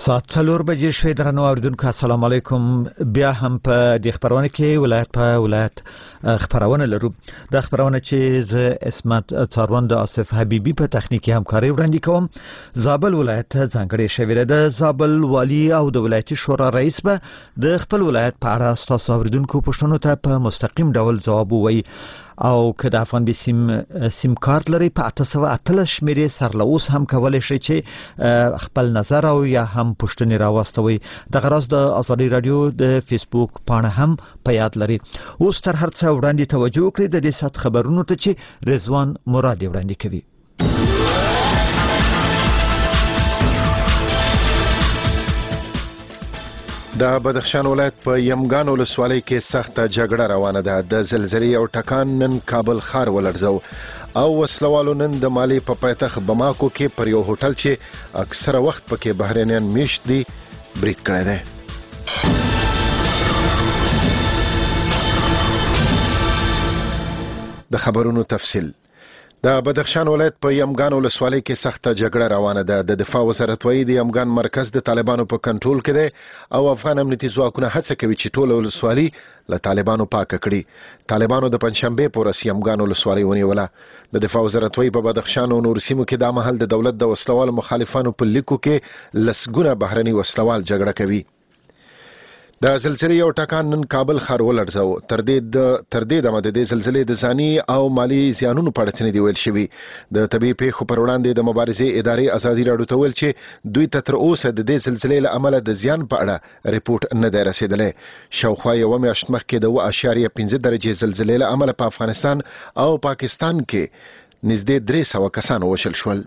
ساعت 4 بجې شوې درنو اوریدونکو السلام علیکم. بیا هم په د خبرونه کې ولایت خبرونه لرو. د خبرونه چې ز اسمت څاروند آصف حبیبی په تخنیکی همکاري وړاندې کوم. زابل ولایت ځانګړی شوی د زابل والی او د ولایتي شورا رئیس به د خپل ولایت په اړه تاسو اوریدونکو پوښتنو ته په مستقیم ډول ځواب ووایي او که د افغان سیم کارت لري په 818 شمیرې سره اوس هم کولای شي چې خپل نظر او یا هم پوښتنې راوستوي. د غرض د ازادي رادیو د فیسبوک پاڼه هم په یاد لري. اوس تر هر څه وړاندې توجه وکړئ د دې سات خبرونو ته چې رضوان مراد وړاندې کوي. د بدخشان ولایت په یمګان ولسوالۍ کې سخته جګړه روانه ده. د زلزلې او ټکان نن کابل ښار ولړزو او وسلوالو نن د مالی په پایتخت بماکو کې پر یو هوټل چې اکثره وخت پکې بهرنیان میشت دي برید کړی دی. د خبرونو تفصیل. د بدخشان ولایت په یمګان ولسوالۍ کې سخته جګړه روانه ده. د دفاع وزارت وايي د یمګان مرکز د طالبانو په کنټرول کې دی او افغان امنیتي ځواکونه هڅه کوي چې ټول ولسوالۍ له طالبانو پاک کړي. طالبانو د پنځشنبه پر یمګان ولسوالۍ ونیوله. د دفاع وزارت وايي په بدخشان او نور سیمو کې د محل د دولت د وسلوال مخالفانو په لیکو کې لسګونه بهرني وسلوال جګړه کوي. د زلزلې او ټکان نن کابل ښار ولړزاو. تر دې دمه د زلزلې د ځاني او مالی زیانونو په اړه څه دی ویل شوی. د طبي پیښو پر وړاندې د مبارزې ادارې ازادي راډیو ته ویل چې دوی تر اوسه د دې زلزلې له امله د زیان په اړه ریپورت نه دی رسیدلی. شاوخوا یو میاشت مخکې د 2.5 درجه زلزلې له امله په افغانستان او پاکستان کې نږدې 300 کسان وشل شول.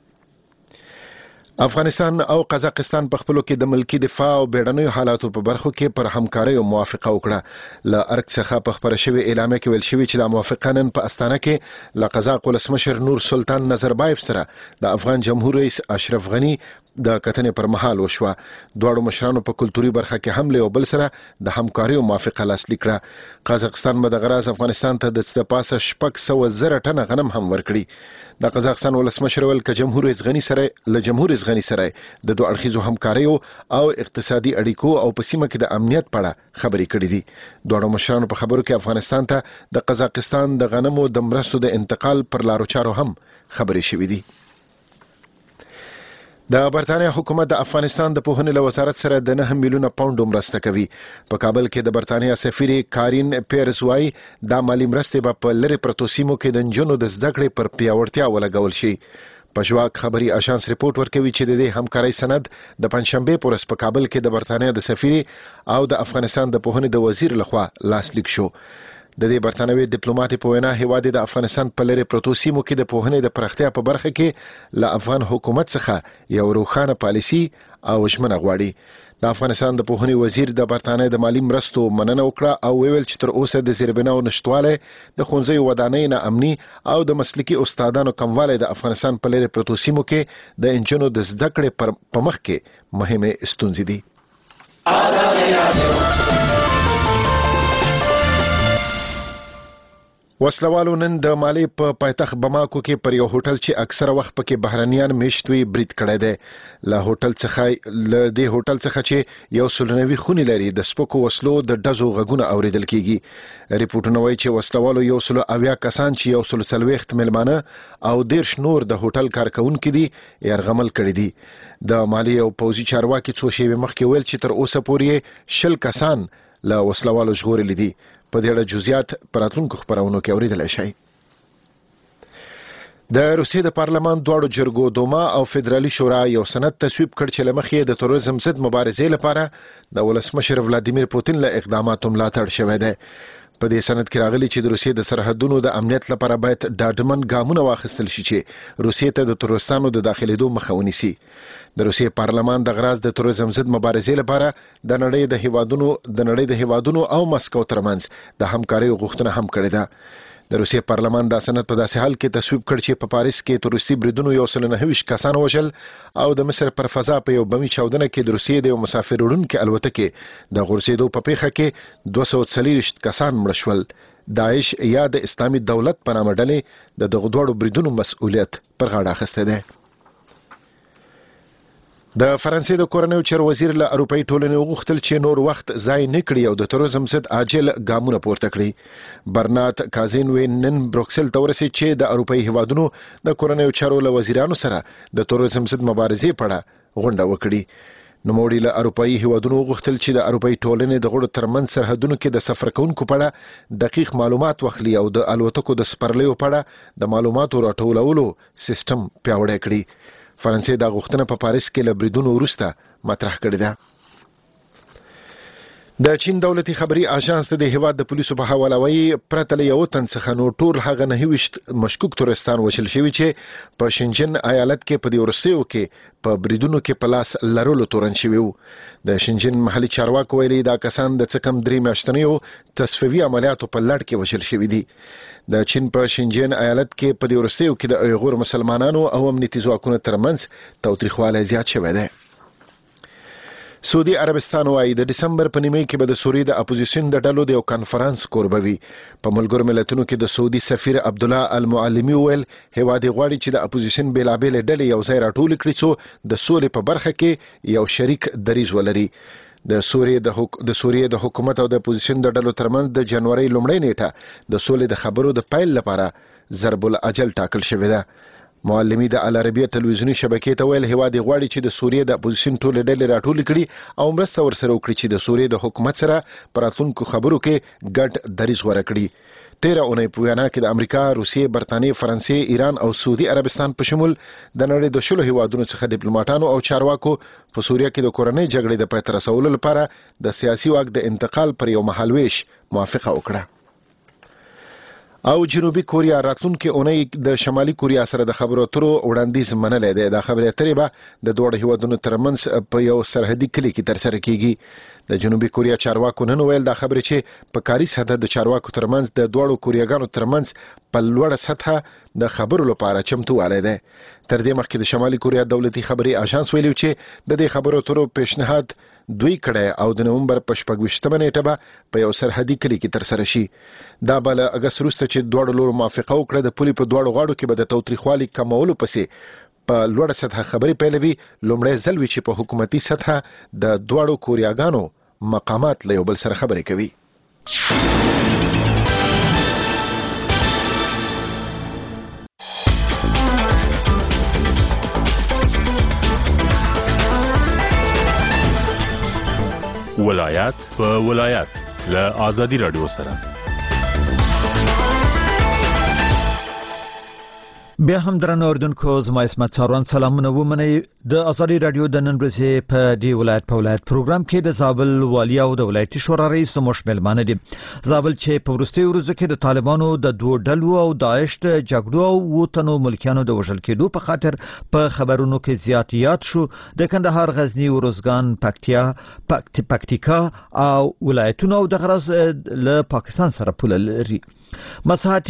افغانستان او قزاقستان په خپلو کې د ملکی دفاع او بیړنیو حالاتو په برخو کې پر همکارۍ موافقه وکړه. له ارګ څخه په خبره شوی اعلامیه کې ویل شوی چې د موافقه نن په استانه کې له قزاق ولسمشر نور سلطان نظربایف سره د افغان جمهور رئیس اشرف غنی د کتنې پر مهال وشوه. دواړو مشرانو په کلتوري برخه کې هم له بل سره د همکارۍ موافقه لاسلیک کړه. قزاقستان به د غراز افغانستان ته د پاسه 600,000 ټنه غنم هم ورکړي. د قزاقستان ولسمشر ویل ک جمهور رئیس غنی سره د دوه اړخیزو همکاریو او اقتصادي اړیکو او په سیمه کې د امنیت په اړه خبرې کړې دي. دواړو مشرانو په خبرو کې افغانستان ته د قزاقستان د غنمو د مرستو د انتقال پر لارو چارو هم خبرې شوې دي. د برتانیا حکومت د افغانستان د پوهنې له وزارت سره د 9 میلیونه پاونډ مرسته کوي. په کابل کې د برتانیا سفیر کارین پیرز وايي دا مالی مرستې به په لری پرتو سیمو کې د نجونو د زده کړې پر پیاوړتیا ولګول شي. پښواک خبري آژانس ریپورت ورکوي چې د دې همکارۍ سند د پنځشنبه پر ورځ په کابل کې د برتانیا د سفیر او د افغانستان د پوهنې د وزیر لخوا لاسلیک شو. د دې برتانوي ډیپلوماټ په وینا هیواد د افغانستان په لری پروتو سیمو کې د پوهنې د پرختیا په برخه کې له افغان حکومت څخه یو روښانه پالیسی او ژمنه غواړي. د افغانستان د پوهنې وزیر د برتانیا د مالی مرستو مننه وکړه او ویل چې تر اوسه د زیربناو نشټواله د ښوونځیو ودانۍ نه امني او د مسلکي استادانو کموالی د افغانستان په لری پروتو سیمو کې د انجونو د زده کړې په مخ کې مهمه ستونزې دي. وسلوالو نن د مالی په پایتخت بماکو کې پر یو هوټل چې اکثره وخت پکې بهرنیان میشت وي برید کړی دی. له دې هوټل څخه چې یو سلنوي خونې لري د سپکو وسلو د ډزو غږونه اوریدل کیږي. ریپورتونه وایي چې وسلوالو 180 کسان چې 140 مېلمانه او 10 نور د هوټل کارکونکو دي يرغمل کړی دي. د مالی او پوزي چارواکي څو شی مخکې ویل چې تر اوسه پورې 10 کسان له وسلوالو ژغورل دي. په دې اړه جزئیات پراتونکو خبرونو کې اوریدل شي. د روسیې د پارلمان دواړو جرګو دوما او فدرالي شورا یو سند تصویب کړ چې لمخې د تروریزم ضد مبارزې لپاره د ولسمشر ولادیمیر پوتین له اقداماتو ملاتړ شوی دی. په دې سند کې راغلي چې د روسیې د سرحدونو د امنیت لپاره باید ډاډمن ګامونه واخیستل شي چې روسیې ته د تروریستانو د داخليدو مخه ونیسي. د روسیې پارلمان د غراز د تروریزم ضد مبارزې لپاره د نړۍ د هیوادونو او مسکو ترمنځ د همکارۍ غوښتنه هم کړې ده. د روسیې پارلمان دا سند په داسې حال کې تصویب کړ چې په پاریس کې تروریستي بریدونو 129 کسان وشل او د مصر پر فضا په یو بمي چاودنه کې د روسیې د یو مسافر وړونکي الوتکې د غورځېدو په پیښه کې 240 کسان مړه شول. داعش یا د اسلامي دولت په نامه ډلې د دغه دوړو بریدونو مسؤلیت پر غاړه اخیسته ده. د فرانسې د کورنیو چارو وزیر له اروپאי ټولنې وغوښتل چې نور وخت ضایع نه کړي او د تروریزم ضد عاجل ګامونه پورته کړي. برنارد کازینوی نن بروکسل ته ورسېد چې د اروپאי هیوادونو د کورنیو چارو له وزیرانو سره د تروریزم ضد مبارزې په اړه غونډه وکړي. نوموړي له اروپאי هیوادونو وغوښتل چې د اروپאי ټولنې د غړو ترمنځ سرحدونو کې د سفر کوونکو په اړه دقیق معلومات واخلي او د الوتکو د سپرلیو په اړه د معلوماتو راټولولو سیستم پیاوړی کړي. فرانسې دا غوښتنه په پاریس کې له بریدونو وروسته مطرح کړې ده. د چین دولتي خبري اژانس د هیواد د پولیسو په حواله وایي پرته له یو تن څخه نو ټول هغه 29 مشکوک تورستان وشل شوی چې په شنجن ایالت کې په دیورستیو کې په بریدونو کې پلاس لرلو تورن شوی وو. د شنجن محلي چارواکو ویلي دا کسان د څکم 3 میاشتنیو تصفیوي عملیاتو په لړ کې وشل شوی دي. د چین په شنجن ایالت کې په دیورستیو کې د ایغور مسلمانانو او امنیتي ځواکونو ترمنځ تاوتریخوالی زیات شوی دی. سعودي عربستان وايي د دسمبر په نیمه کې به د سوریې د اپوزیشن د ډلو د یو کانفرنس کوربوي. په ملګرو ملتونو کې د سعودي سفیر عبد الله المعلمي ویل هیواد غواړي چې د اپوزیشن بیلابېل ډلې یو ځای راټول کړي څو د سولې په برخه کې یو شریک دریځ ولري. د سوریې د حکومت او د اپوزیشن د ډلو ترمنځ د جنوري لومړۍ نیټه د سولې د خبرو د پیل لپاره ضرب الاجل ټاکل شوې ده. معلمي د العربیه تلویزیونی شبکې ته ویل هیواد غواړي چې د سوریې د اپوزیشن ټول ډلې راټول کړي او مرسته ورسره وکړي چې د سوریې د حکومت سره پر راتلونکو خبرو کې ګډ دریځ غوړه کړي. 13 اونۍ په وینا کې د امریکا، روسیې، برتانیې، فرانسې، ایران او سعودي عربستان په شمول د نړۍ د شلو هیوادونو څخه ډیپلوماټانو او چارواکو په سوریه کې د کورنۍ جګړې د پای ته رسولو لپاره د سیاسي واک د انتقال پر یو مهالويش موافقه وکړه. او جنوبي کوریا راتلونکي اونۍ د شمالي کوریا سره د خبرو اترو وړاندیز منلې ده. د خبرې اترې به د دوه هیوادونو ترمنځ په یو سرحدي کلی کې ترسره کیږي. د جنوبي کوریا چارواکو نن ویل دا خبره چې په کاري سطح د چارواکو ترمنځ د دوه کوریاګانو ترمنځ په لوړه سطح د خبرو لپاره چمتوالی ده. تر دې مخکې د شمالي کوریا دولتي خبري اژانس ویلي چې د دې خبرو اترو پیشنهاد دوی کړه او د نومبر په 28 نیټه به په یو سرحدي کلی کې ترسره شي. دا بل اگست وروسته چې دوه لور موافقه وکړه د پولي په دوه غاړو کې به د توتریخوالي کمولو پسې په لوړه سطح خبري پیلوي. لومړی ځل وی چې په حکومتي سطح د دوه کوریاګانو مقامات له یو بل سره خبرې کوي. ولایت په ولایت له آزادی رادیو سره بیا هم درنو اردوونکو زما اسمت ساروان سلامونه ومنئ. د ازادي رادیو د نن ورځې په دی ولایت په ولایت پروګرام کې د زابل والي او د ولایتي شورا رئیس مشمل مانه دي. زابل چې په ورستي ورځو کې د طالبانو د دوه ډلو او داعش د جګړو او وطنو ملکیانو د وژل کېدو په خاطر په خبرونو کې زیاتیات شو. د کندهار، غزنی، وروزګان، پکتیکا او ولایتونو او د غرض له پاکستان سره پوله لري. مساحت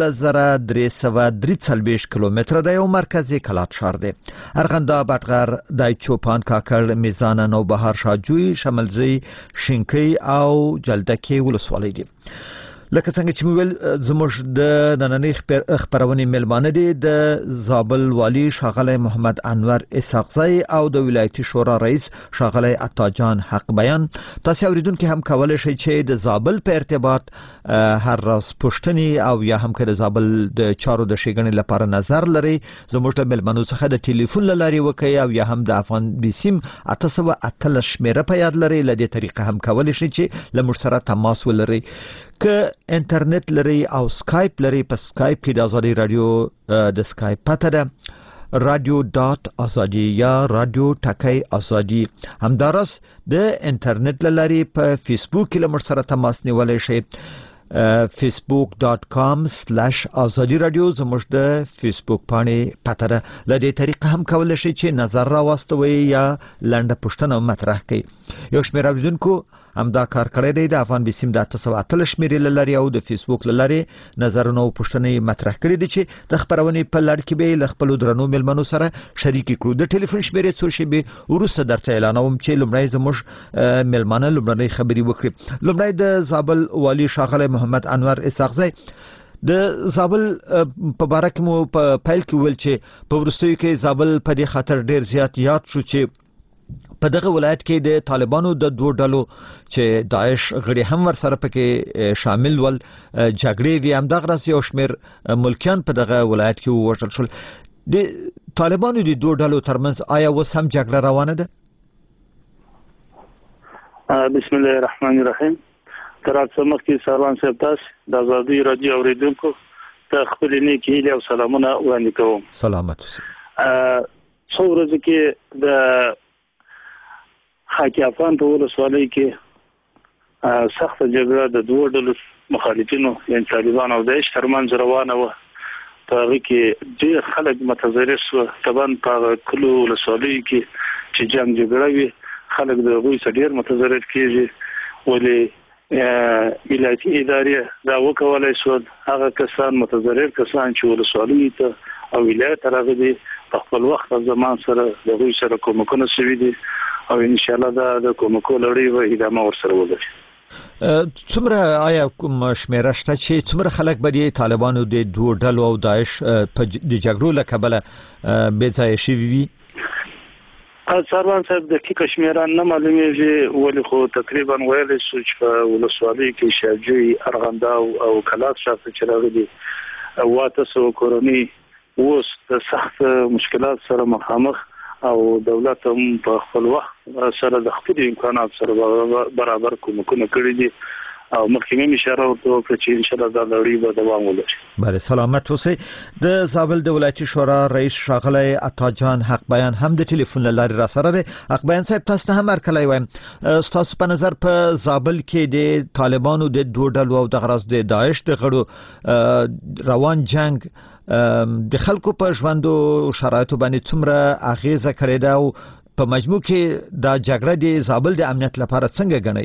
1343 کیلومتره د یو مرکزی کلات شهر دی. ارغنداب، بټغر، دایچوپان، کاکړ، میزان، نوبهار، شاجوی، شملزی، شینکی او جلدکی ولسوالۍ دي. لکه څنګه چې مویل زموږ د نننۍ خبرونې ملمانه دي د زابل والی شاغلی محمد انور اسحاقزی او د ولایتي شورا رئیس شاغلی عطاجان حق بیان. تاسو اوریدونکو هم کولای شئ چې د زابل په ارتباط هر راز پوښتنې او یا هم که د زابل د چارو د ښېګڼې لپاره نظر لري زموږ د ملمنو څخه د ټلیفون له لارې وکړئ او یا هم د افغان بیسیم 818 شمیره په یاد لري. له دې طریقه هم کولای شئ چې له موږ سره تماس ولرئ. که انټرنیټ لري او سکایپ لري، په سکایپ کې د ازادي رادیو د سکایپ پته ده radio.azadi یا رادیو ټکی ازادي. همدارس د انټرنیټ لارې په فیسبوک کې له موږ سره تماس نیولای شئ. facebook.com/azadi radio زموږ د فیسبوک باندې پته ده. له دې طریقه هم کولای شئ چې نظر راوستوي یا لنډه پوښتنه مطرح کړئ. یو شمېر اوریدونکو همدا کار کړی دی. د افغان بیسیم د 818 شمیرې له لارې او د فیسبوک له لارې نظرونه او پوښتنې مطرح کړي دي چې د خبرونې په لړ کې به له خپلو درنو ملمنو سره شریک کړو. د ټلیفون شمیرې څو شیبې وروسته درته اعلانوم چې لومړی زموږ ملمانه لومړنۍ خبرې وکړي. لومړی د زابل والی شاغلی محمد انور اسحاقزی د زابل په باره کې مو په پیل کې ویل چې په وروستیو کې زابل په دې خاطر ډیر زیات یاد شو چې په دغه ولایت کې د طالبانو د دوه ډلو چې داعش غړي هم ورسره پکې شامل ول جګړې وی هم دغه راس یو شمیر ملکیان په دغه ولایت کې وژل شول. د طالبانو د دوه ډلو ترمنځ آیا اوس هم جګړه روانه ده؟ بسم الله الرحمن الرحیم. تر څو مخکې سروان صاحب تاسو د ازادي رادیو اوریدونکو ته خپل نیکی هیله او سلامونه وړاندې کوم. سلامت اوسئ. څو ورځې کې د حاکیافان په ولسوالۍ کې سخت جګړه د دوه ډلو مخالفینو یعنی طالبان او داعش ترمنځ روانه و. په هغه کې ډېر خلک متضرر شو. طبعا په کلو ولسوالۍ کې چې جنگ جګړه وي خلک د هغوی څخه ډېر متضرر کېږي. ولې ولایتي ادارې دا وکولای شو هغه کسان متضرر کسان چې ولسوالۍ ته او ولایت راغلي په خپل وخت او زمان سره د هغوی سره کومکونه شوي دي او ان شاء الله دا د کومکو لړۍ به ادامه ورسره ولري. څومره آیا کوم شمیره شته چې څومره خلک به د طالبانو د دوه ډلو او داعش په د جګړو له کبله بې ځایه شوي وي؟ سروان صاحب دقیقه شمیره نه معلومیږي ولې خو تقریبا ویلی شو چې په ولسوالۍ کې شاجوی ارغنداو او کلات شاته چې راغلي 800 کورنۍ اوس د سخت مشکلات سره مخامخ او دولت هم په خپل وخت سره د خپل امکانات سره برابر کومکونه کړی دي او مخکې اشاره وکړه چې ان شاء الله دا لړۍ به دوام ولري. بله سلامت اوسئ. د زابل د ولایتي شورا رئیس ښاغلی عطاجان حق بیان هم د ټلیفون له لارې راسره دی. حق بیان صاحب تاسو ته هم هرکلی وایم. ستاسو په نظر په زابل کې د طالبانو د دوه ډلو او دغه راز د داعش د غړو روان جنگ د خلکو په ژوندو شرایطو باندې څومره اغیزه کړې ده او په مجموع کې دا جګړه د زابل د امنیت لپاره څنګه ګڼئ؟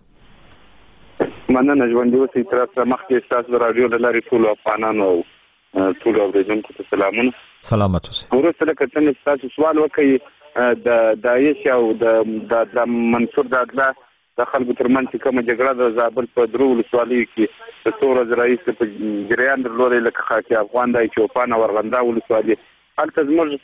مننه ژوندي اوسئ. تر څو مخکې ستاسو د راډیو له لارې ټولو افغانانو او ټولو اورېدونکو ته سلامونه. سلامت اوسئ. وروسته لکه څنګه ستاسو سوال وکړئ د داعش او د منصور دادله د خلکو ترمنځ چې کومه جګړه د زابل په درو ولسوالیو کې د څو ورځې راهیسې په جریان درلودی لکه خاکي افغان دی چوپان او ارغنده ولسوالي هلته زموږ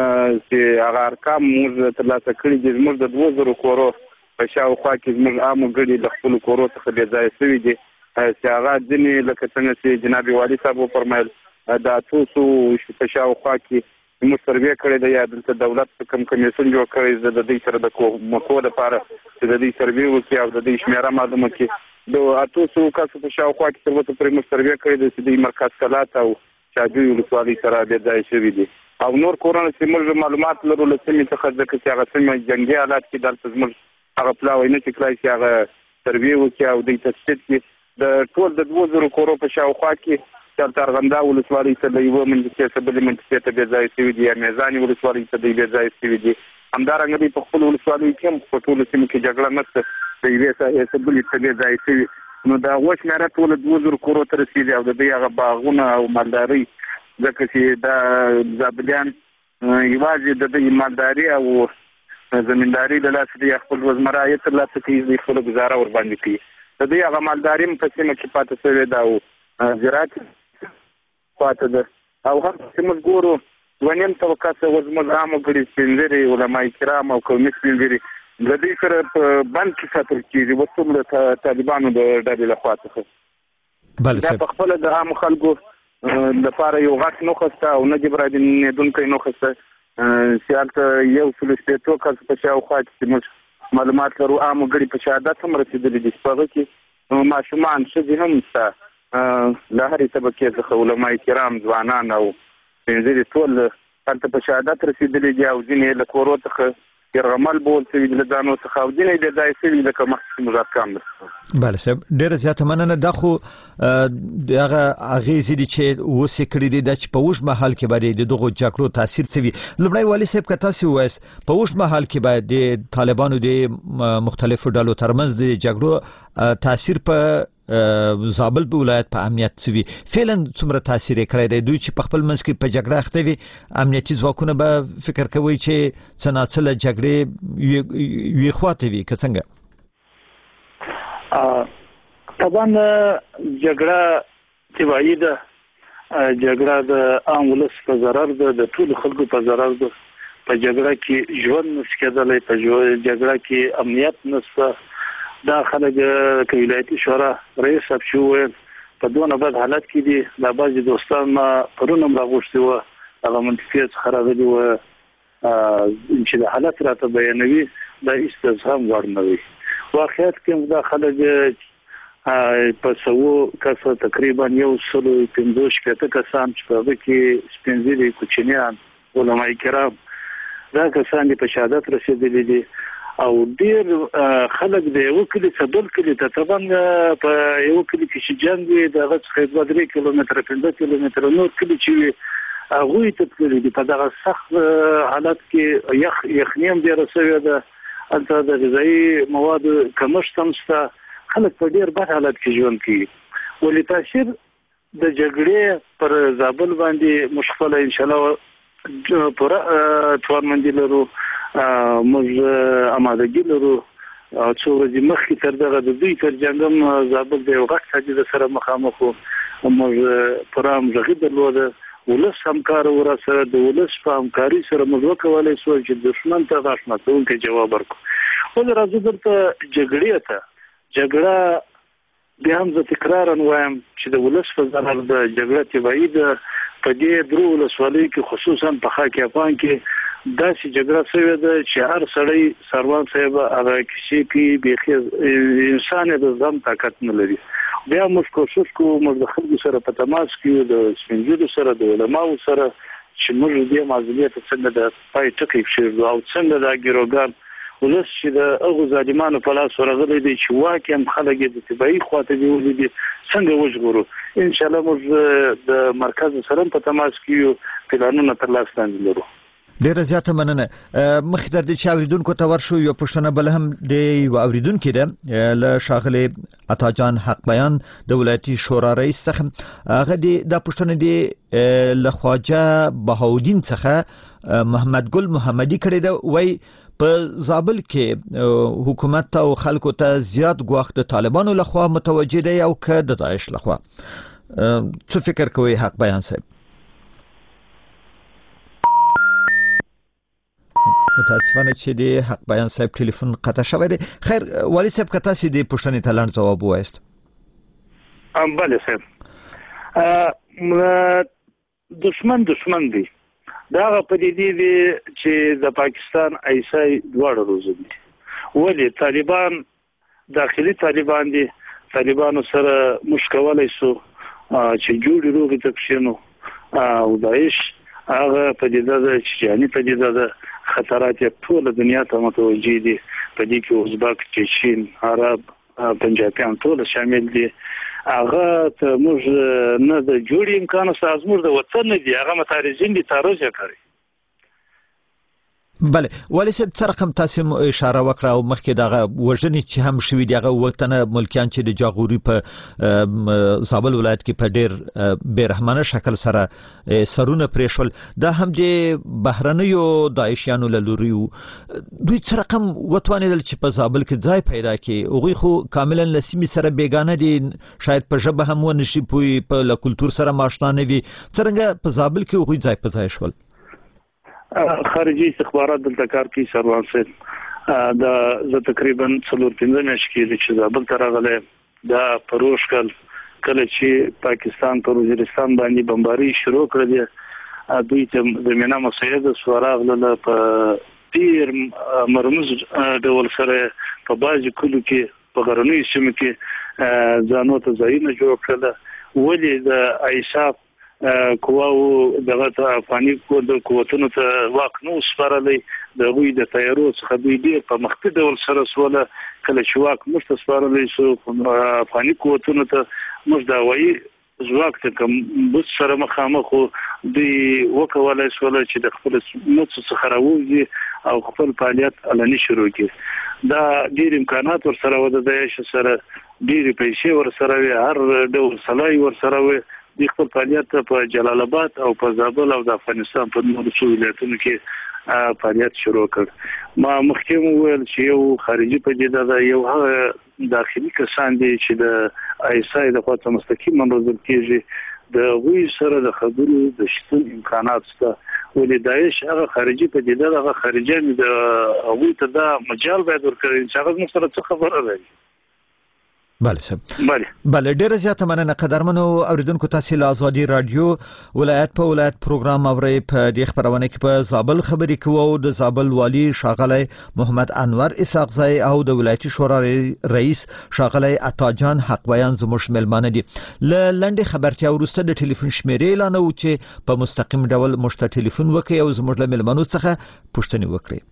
چې هغه ارقام موږ ترلاسه کړي دي زموږ د 2000 کورو په شاوخوا کې زموږ عامو ګړي له خپلو کورو څخه بې ځایه شوي دي چې هغه ځینې لکه څنګه چې جناب والي صاحب وفرمایل د 800 په شاوخوا کې موږ سروې کړی دی یا دلته دولت کوم کمیسیون جوړ کړی دی د دوی سره د کومکو لپاره چې د دوی سروې وکړي او د دوی شمیره معلومه کړي. د 800 کسو په شاوخوا کې تر اوسه پورې موږ سروې کړی دی چې دوی مرکز کلات او شاجوی ولسوالۍ سره بې ځایه شوي دي او نور کورونه چې موږ معلومات لرو له سیمې څخه ځکه چې هغه سیمه جنګي حالات کې دلته زموږ هغه پلاوی نه چې کلای چې هغه سروې وکړي او دوی تثبیت کړي د ټول د 2000 کورو په شاوخوا کې چې ارغنده ولسوالۍ ته د یوه منطقې څخه بلې منطقې ته بې ځایه شوي دي یا میزانې ولسوالۍ ته دوی بې ځایه شوي دي. همدارنګه دوی په خپلو ولسوالیو کې هم په ټولو سیمو کې جګړه نشته د یوې ساحې څخه بلې ته بې ځایه شوي نو د هغو شمېره ټوله 2000 کورو ته رسېږي او د دوی هغه باغونه او مالدارۍ ځکه چې دا زابلیان یوازې د دوی مالداري او زمینداري له لاسه دوی خپل روزمره عاید ترلاسه کوي دوی خپله ګزاره ورباندې کوي د دوی هغه مالداري هم په سیمه کې پاتې شوې ده او زراعت پاتې ده او هم چې موږ ګورو 2.5 کسه زموږ عامو ګړي سپین ږیري علما کرام او قومي سپین ږیري د دوی سره په بند کې ساتل کېږي اوس هم د طالبانو د ډلې لخوا څخه دا په خپله د عامو خلکو لپاره یو غټ نوښت او نه جبرانېدونکی نوښت چې هلته 160 کسو په شاوخوا کې موږ معلومات لرو عامو ګړي په شهادت هم رسېدلي دي په هغه کې ماشومان ښځې هم شته له هرې طبقې څخه علما کرام ځوانان او سپین ږیري ټول هلته په شهادت رسېدلي دي او ځینې له کورو څخه یرغمل بول شوي له ځانو څخه او ځینې بې ځایه شوي لکه مخکې موږ ارقام درته بله صاحب ډېره زیاته مننه. دا خو د هغه اغېزې دي چې اوس یې کړي دي دا چې په اوږد مهال کې باید د دغو جګړو تاثیر څه وي. لومړی والي صاحب که تاسې ووایاست په اوږد مهال کې باید د طالبانو د مختلفو ډلو ترمنځ د جګړو تاثیر په زابل په ولایت په امنیت څه وي فعلا څومره تاثیر یې کړی دی دوی چې په خپل منځ کې په جګړه اخته وي امنیتي ځواکونه به فکر کوي چې څه ناڅه له جګړې یوې خواته وي که څنګه؟ طبعا جګړه طبیعي ده جګړه د عام ولس په ضرر ده د ټولو خلکو په ضرر ده په جګړه کې ژوند نشکېدلې، په جګړه کې امنیت نشته. دا خلک کې ولایتي شورا رئیس صاحب شو په دونه بد حالت کې دي. دا بعضي دوستان پرونم راغوښتي و هغه منطقې څخه راغلي و چې د حالت راته بیانوي دا استفهام وړ نه وي. واقعیت کې دا خلک په سوو کسه تقریبا 150 کسان چې په کې سپینځلي کوچنیان علماء کرام دا کسان په شهادت رسیدلي دي او ډیر خلک د یو کلی څخه بل کلی ته تبنګ په یو کلی کې چې جنگ وي دغه څخه 3 کیلومتره 5 کیلومتره نور کلی چې هغه ته تللی دي په دغه سخت حالت کې یخنیم ډیر سوي ده. انته د غذایی مواد کمښت هم شته. خلک په ډیر بد حالت کې ژوند کوي. ولې تاثیر د جګړې پر زابل باندې مشخصه ان شاء الله پر توانمندي لرو، موږ آمادګي لرو. څو ورځې مخکې تر دغه د دوی تر جنګم زابل د یو غټ حادثه سره مخامخ وو. موږ پرام ژغې درلوده، ولس همکار ورسره د ولس په همکاري سره موږ وکولای شو چې دښمن ته غاښ ماتونکی جواب ورکړو. ولې راځو درته جګړې ته. جګړه بیا هم زه تکرارا وایم چې د ولس په ضرر د جګړه تبعید په دې درو ولسوالیو کې خصوصا په خاک افغان کې داسې جګړه شوې ده چې هر سړی سروان صاحب هغه کشي کې بيخي انسان د ځم طاقت نه لري. بیا موږ کوشش کوو موږ د خلکو سره په تماس کې د سپینځلو سره د علماو سره چې موږ دې معذوریت څنګه د پای ټکی شي او څنګه د ګیروګان ولس چې د هغو ظالمانو په لاس ورغلي دي چې واقعا خلک د تبعی خواته دی دي څنګه وژغورو. ان شاء الله موږ د مرکز سره په تماس کې پلانونه تر لاس لاندې لرو. ډیره زیاته مننه. مخکې در دې چې اوریدونکو ته ورشو یو پوښتنه بل هم د اوریدونکو ده له شاغلي عطاجان حق بیان د ولایتي شورا رئیس څخه هغه د پوښتنه دی له خواجه بهاودین څخه محمد ګل محمدي کړی دا وای په زابل کې حکومت او خلکو ته زیات ګواښ د طالبانو لخوا متوجه دی او که د داعش لخوا. څه فکر کوي حق بیان صاحب؟ متاسفانه چې د حق بیان صاحب ټلیفون قطع شوی دی. خیر والی صاحب که تاسو د پوښتنې ته لاندې ځواب ووایست. بله صاحب دشمن دی دا په دې دی چې د پاکستان ایسای دواړه روزي دي. ولې طالبان داخلي طالبان دي، طالبانو سره مشکولای سو چې جوړي روغي تکشنو او داعش هغه په دې ده چې جاني په دې ده خطرات ټول دنیا ته متوجي دي. په دې کې ازبک، چین، عرب، پنجابیان ټول شامل دي. هغه ته موږ نه د جوړ امکان ساز موږ د وطن دي هغه متارزین دي تعرض کوي. بله ولی صاحب څه رقم تاسو اشاره وکړه او مخکې دغه وژنې چې هم شوي دي هغه وطن ملکیان چې د جاغوري په زابل ولایت کې په ډېر بېرحمانه شکل سره سرونه پرېښول دا هم د بهرنیو داعشیانو له لوري دوی څه رقم وتوانېدل چې په زابل کې ځای پیدا کړي. هغوی خو کاملا له سیمې سره بېګانه دي، شاید په ژبه هم ونه شي پوي، په له کلتور سره ماشنا نه وي. څرنګه په زابل کې هغوی ځای په ځای شول؟ خارجي استخبارات دلته کار کوي سروان صاحب. دا زه تقریبا 4-5 میاشتې کې چې زابل ته راغلی دا پروش کله چې پاکستان پر وزیرستان باندې بمباري شروع کړه دوی ته زمينه مساعده سوراغله په ډیر مرموز ډول سره په بازي کلو کې په غرنۍ سیمه کې ځانو ته ځایونه جوړ کړل. ولې د ایساف قواو دغه افغاني قوتونو ته واک نو سپارلې د غوی د تیارو څخه دوی ډیر په مخکې ډول سره سوله کله چې واک مست سپارلې شو افغاني قوتونو ته موږ دا وایي ځواک ته کوم بس سره مخامخ دوی وکولای سوله چې د خپل موڅ څخه راوځي او خپل فعالیت علني شروع کړي. دا ډیر امکانات ورسره و د داعش سره ډیر پیسې ورسره وي، هر ډول سلای ورسره وي. د خپل فعالیت په جلال آباد او په زابل او د افغانستان په نورو څو ولایتونو کې فعالیت شروع کړ. ما مخکې وویل چې یو خارجي پدیده ده، یو هغه داخلي کسان دي چې د ایسای د خواته مستقیم منظم کیږي. د غوی سره د خبرو د شتون امکانات شته ولې داعش هغه خارجي پدیده هغه خارجي د هغوی ته دا مجال باید ورکړي چې هغه موږ سره څه خبره لري. بله صاحب بله ډیره زیاته مننه قدرمنو اوریدونکو. تاسو له ازادي رادیو ولایت په ولایت پروګرام اورئ. په دې خبرونه کې په زابل خبرې کوو او د زابل والی شاغلی محمد انور اسحاق زئی او د ولایتي شورا رئیس شاغلی عطاجان حق بیان زموږ ملمانه دي. له لنډې خبرتیا وروسته د ټلیفون شمیرې اعلان وو چې په مستقیم ډول موږ ته ټلیفون وکړي او زموږ له ملمنو څخه پوښتنه وکړي.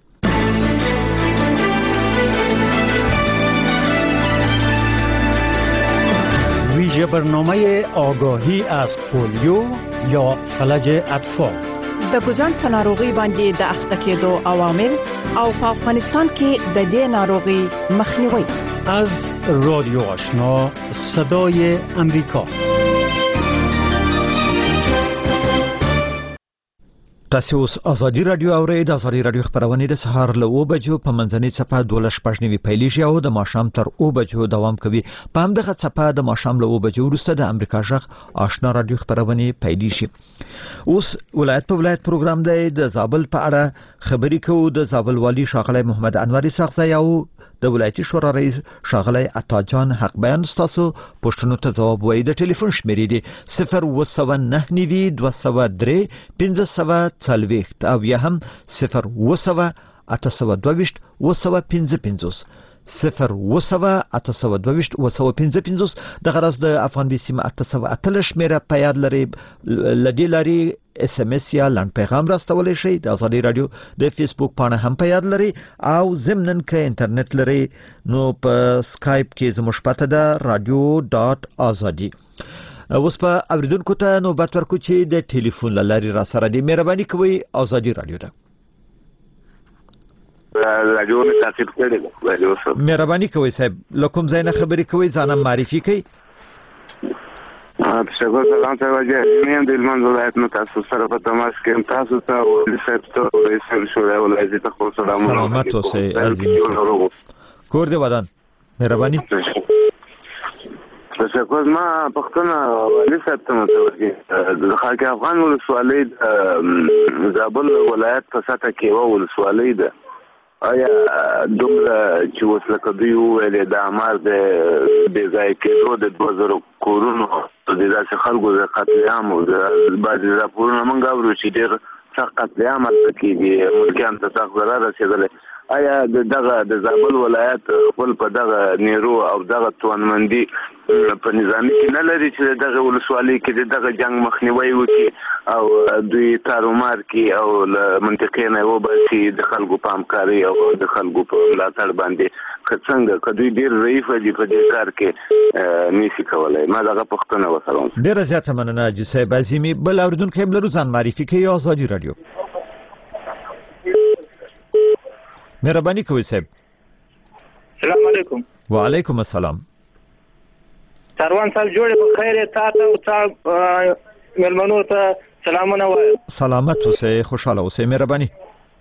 ویژه برنامه آگاهی از پولیو یا فلج اطفال د ګوزن په ناروغي باندې د اخته کېدو عوامل او په افغانستان کې د دې ناروغي مخنیوي. از رادیو آشنا صدای امریکا. تاسو اوس ازادي رادیو اورئ. د ازادي رادیو خبرونه د سهار له 9 بجو په منځنۍ صفه 12:15 پیلیږي او د ماښام تر 9 بجو دوام کوي. په همدغه صفه د ماښام له 9 بجو وروسته د امریکا ژغ آشنا رادیو خبرونه پیلیږي. اوس ولایت په ولایت پروګرام دی. د زابل په اړه خبرې کوو. د زابل والی شاغلی محمد انور اسحاق زئی او د ولایتي شورا رئیس شاغلی عطاجان حق بیان تاسو پوښتنو ته جواب وایي. د ټلیفون شمیرې دي 029 203 1540 او یا هم 0 822 255 0 د غرض د افغان بیسیم 8 شمیره په یاد لري. لدی لري اس ام اس یا لاند پیغام راستولای شي. د ازادي رادیو د فیسبوک پاڼه هم په یاد لري او ضمنن کې انټرنیټ لري نو په سکایپ کې زموږ پته ده radio.azadi. اوس په اوریدونکو ته نوبت ورکو چې د ټلیفون لاري را سره دي. مهرباني کوئ ازادي رادیو ته رادیو نه تعقیب کړئ. رادیو سره مهرباني کوئ صاحب لکم زینه خبرې کوئ ځان معرفي کوئ. تشکر سلام صاحب جميعا د هلمند ولایت نه تاسو سره په تماس کې تاسو ته او صاحب ته رئیس شورا ولایت ته خو سلام. سلامت اوسئ عزیز کور دی ودان. مهرباني. تشکر. ما پښتون والی صاحب ته متوجه د خاک افغان ولسوالۍ زابل ولایت په ساته کې ولسوالۍ ده. آیا دومره چې اوس لکه دوی وویلې د عمار د بې ځای کېدو د 2000 کورونو د داسې خلکو د قتل عام او د بعضې راپورونه موږ اورو چې ډېر سخت قتل عام هلته کېږي ملکیانو ته سخت ضرر رسېدلی. آیا دغه د زابل ولایت خپل په دغه نیرو او دغه توانمندي په نظامي کې نه لري چې دغه ولسوالۍ کې دغه جنگ مخنیوي وکړي او دوی تارومار کې او له منطقې نه وباسي د خلکو په همکاري او د خلکو په ملاتړ باندې څنګه که دوی ډېر ضعیف دي په دې کار کې نشي کولی. ما دغه پوښتنه وکړم. ډېره زیاته مننه حاجي صاحب عظیمي. بل اوریدونکی هم لرو ځان معرفي کوي. ازادي رادیو مهرباني کوئ صاحب. السلام علیکم. وعلیکم السلام. سروان صاحب جوړه په خیر ته او تا ملمنو ته سلامونه وایم. سلامت اوسئ خوشاله اوسئ. مهرباني.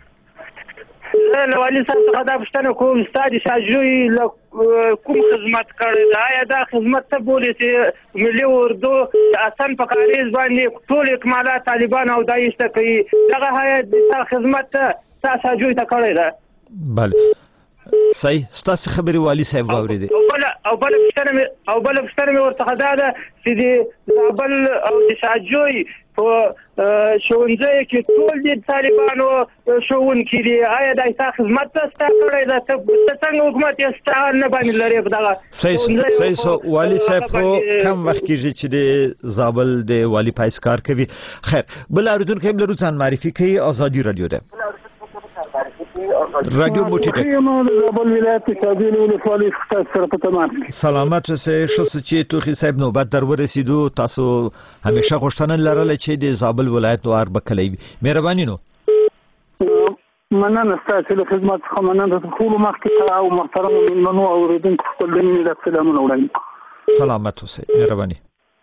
له والي صاحب څخه دا پوښتنه کوم ستاسو شاجوی کوم خدمت کړی دا یا دا خدمت ته بولې چې ملي اردو اسان په کاریز باندې ټول اکمالات طالبان او داعش ته کوي دغه هیات د خدمت ته شاجوی ته کړی دا. بله صحیح ستاسو خبري والی صاحب واورېدې. او بل پوښتنه مې ورته ده چې د زابل او د شاجوی په ښوونځیو کې ټول د طالبانو ښوونکي دي. آیا دا ستا خدمت ته ستا کړی ده؟ ته څنګه حکومت یې ستا نه باندې لرې په دغه صحیح والي صاحب خو کم وخت کېږي چې د زابل د والي په حیث کار کوي. خیر بل اوریدونکی هم لرو ځان معرفي کوي. ازادي رادیو ده رادیو موټی ټک. زابل ولایت شاجوی ولسوالۍ سره په تماس. سلامت اوسئ. شو چې توخي صاحب نوبت در ورسېدو تاسو همیشه غوښتنه لرله چې د زابل ولایت وار بکلی وي. مهرباني نو. مننه ستاسو له خدمت څخه مننه. د ټولو مخکې ته او محترمو مېلمنو او اورېدونکو خپل د مینې ډک سلامونه وړاندې. سلامت اوسئ. مهرباني.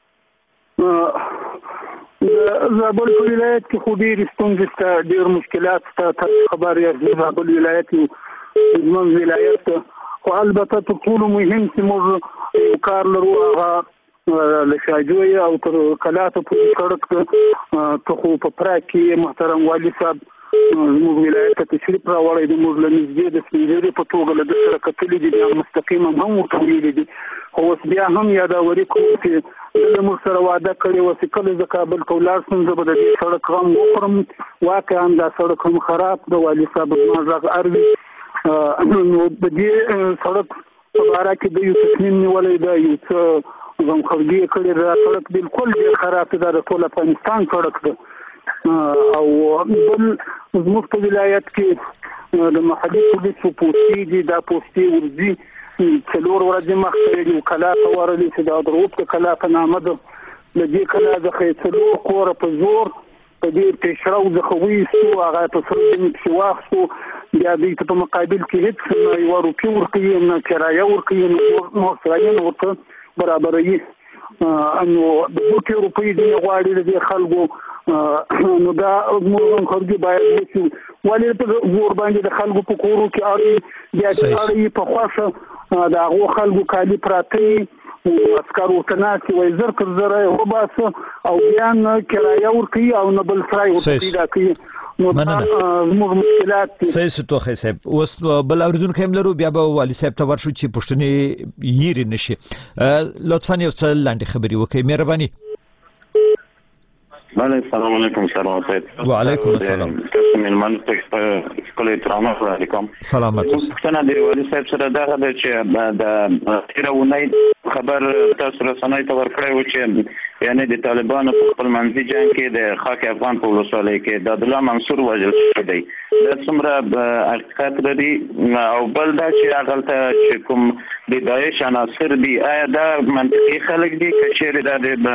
د زابل ولایت کې خو ډېرې ستونزې شته ډېر مشکلات شته. تاسو خبر یاست د زابل ولایت یو ځوان ولایت خو البته تر ټولو مهم چې موږ یو کار لرو هغه لشاجوی او تر کلاته پورې سړک ته خو په پراګ کې محترم والي صاحب زموږ ولایت ته تشریف راوړی د موږ له نږدې د سپینځري په توګه له سره کتلې دي بیا مستقیما هم ورته ویلي دي خو اوس بیا هم یادوري کوم چې له موږ سره وعده کړې وه چې کله زه کابل ته ولاړ شم زه به د دې سړک غم وخورم واقعا دا سړک هم خراب د والي صاحب زما غږ اوري نو د دې سړک په باره کې د یو تصمیم نیولی دی یو څه غمخوردي کړې دا سړک بالکل ډېر خراب دی دا د ټول افغانستان سړک دی او بل زموږ په ولایت کې د محلي پولیسو پوستې دي دا پوستې ورځي څلور ورځې مخکې یو کلا ته ورغلي چې دا دروغ کلا په نامه ده له دې کلا څخه څلور کوره په زور په دې پېشرو څخه ویستو هغه په سر کې واخستو بیا دوی ته په مقابل کې هیڅ نه یو روپۍ ورکوي نه کرایه ورکوي نو سرایه ورته برابروي نو د 2 روپۍ دی غواړي د خلکو نو دا موږ خورګي باید وشو ولې په ور باندې د خلکو په کورو کې اړي بیا چې اړي په خاصه دا غو خلکو کالي پراته او عسكر وتناسي وای زر تر زر وباسه او بیان کرایه ورکي او نه بل سرای ورته کوي نو موږ مشکلات صحیح ستوخه صاحب اوس بل اوریدونکو هم لرو بیا به والي صاحب ته ورشو چې پښتني یری نشي لطفا یو څه لاندې خبري وکړئ مهرباني السلام علیکم سلام صاحب وعلیکم السلام تاسو ملمن ته خپل احترام علیکم سلامات اوسئ څنګه دی والي صاحب سره دا غږ چې د تیرونی خبر تاسو رسنۍ ته ورکړی و چې یعنی د طالبانو په خپل منځي جنگ کې د خاک افغان په ولسوالۍ کې د عبدالله منصور وژل شوی دی دا څومره حقیقت لري او بل دا چې هغه ته چې کوم د داعش عناصر دي آیا دا منطقي خلک دي که چیرې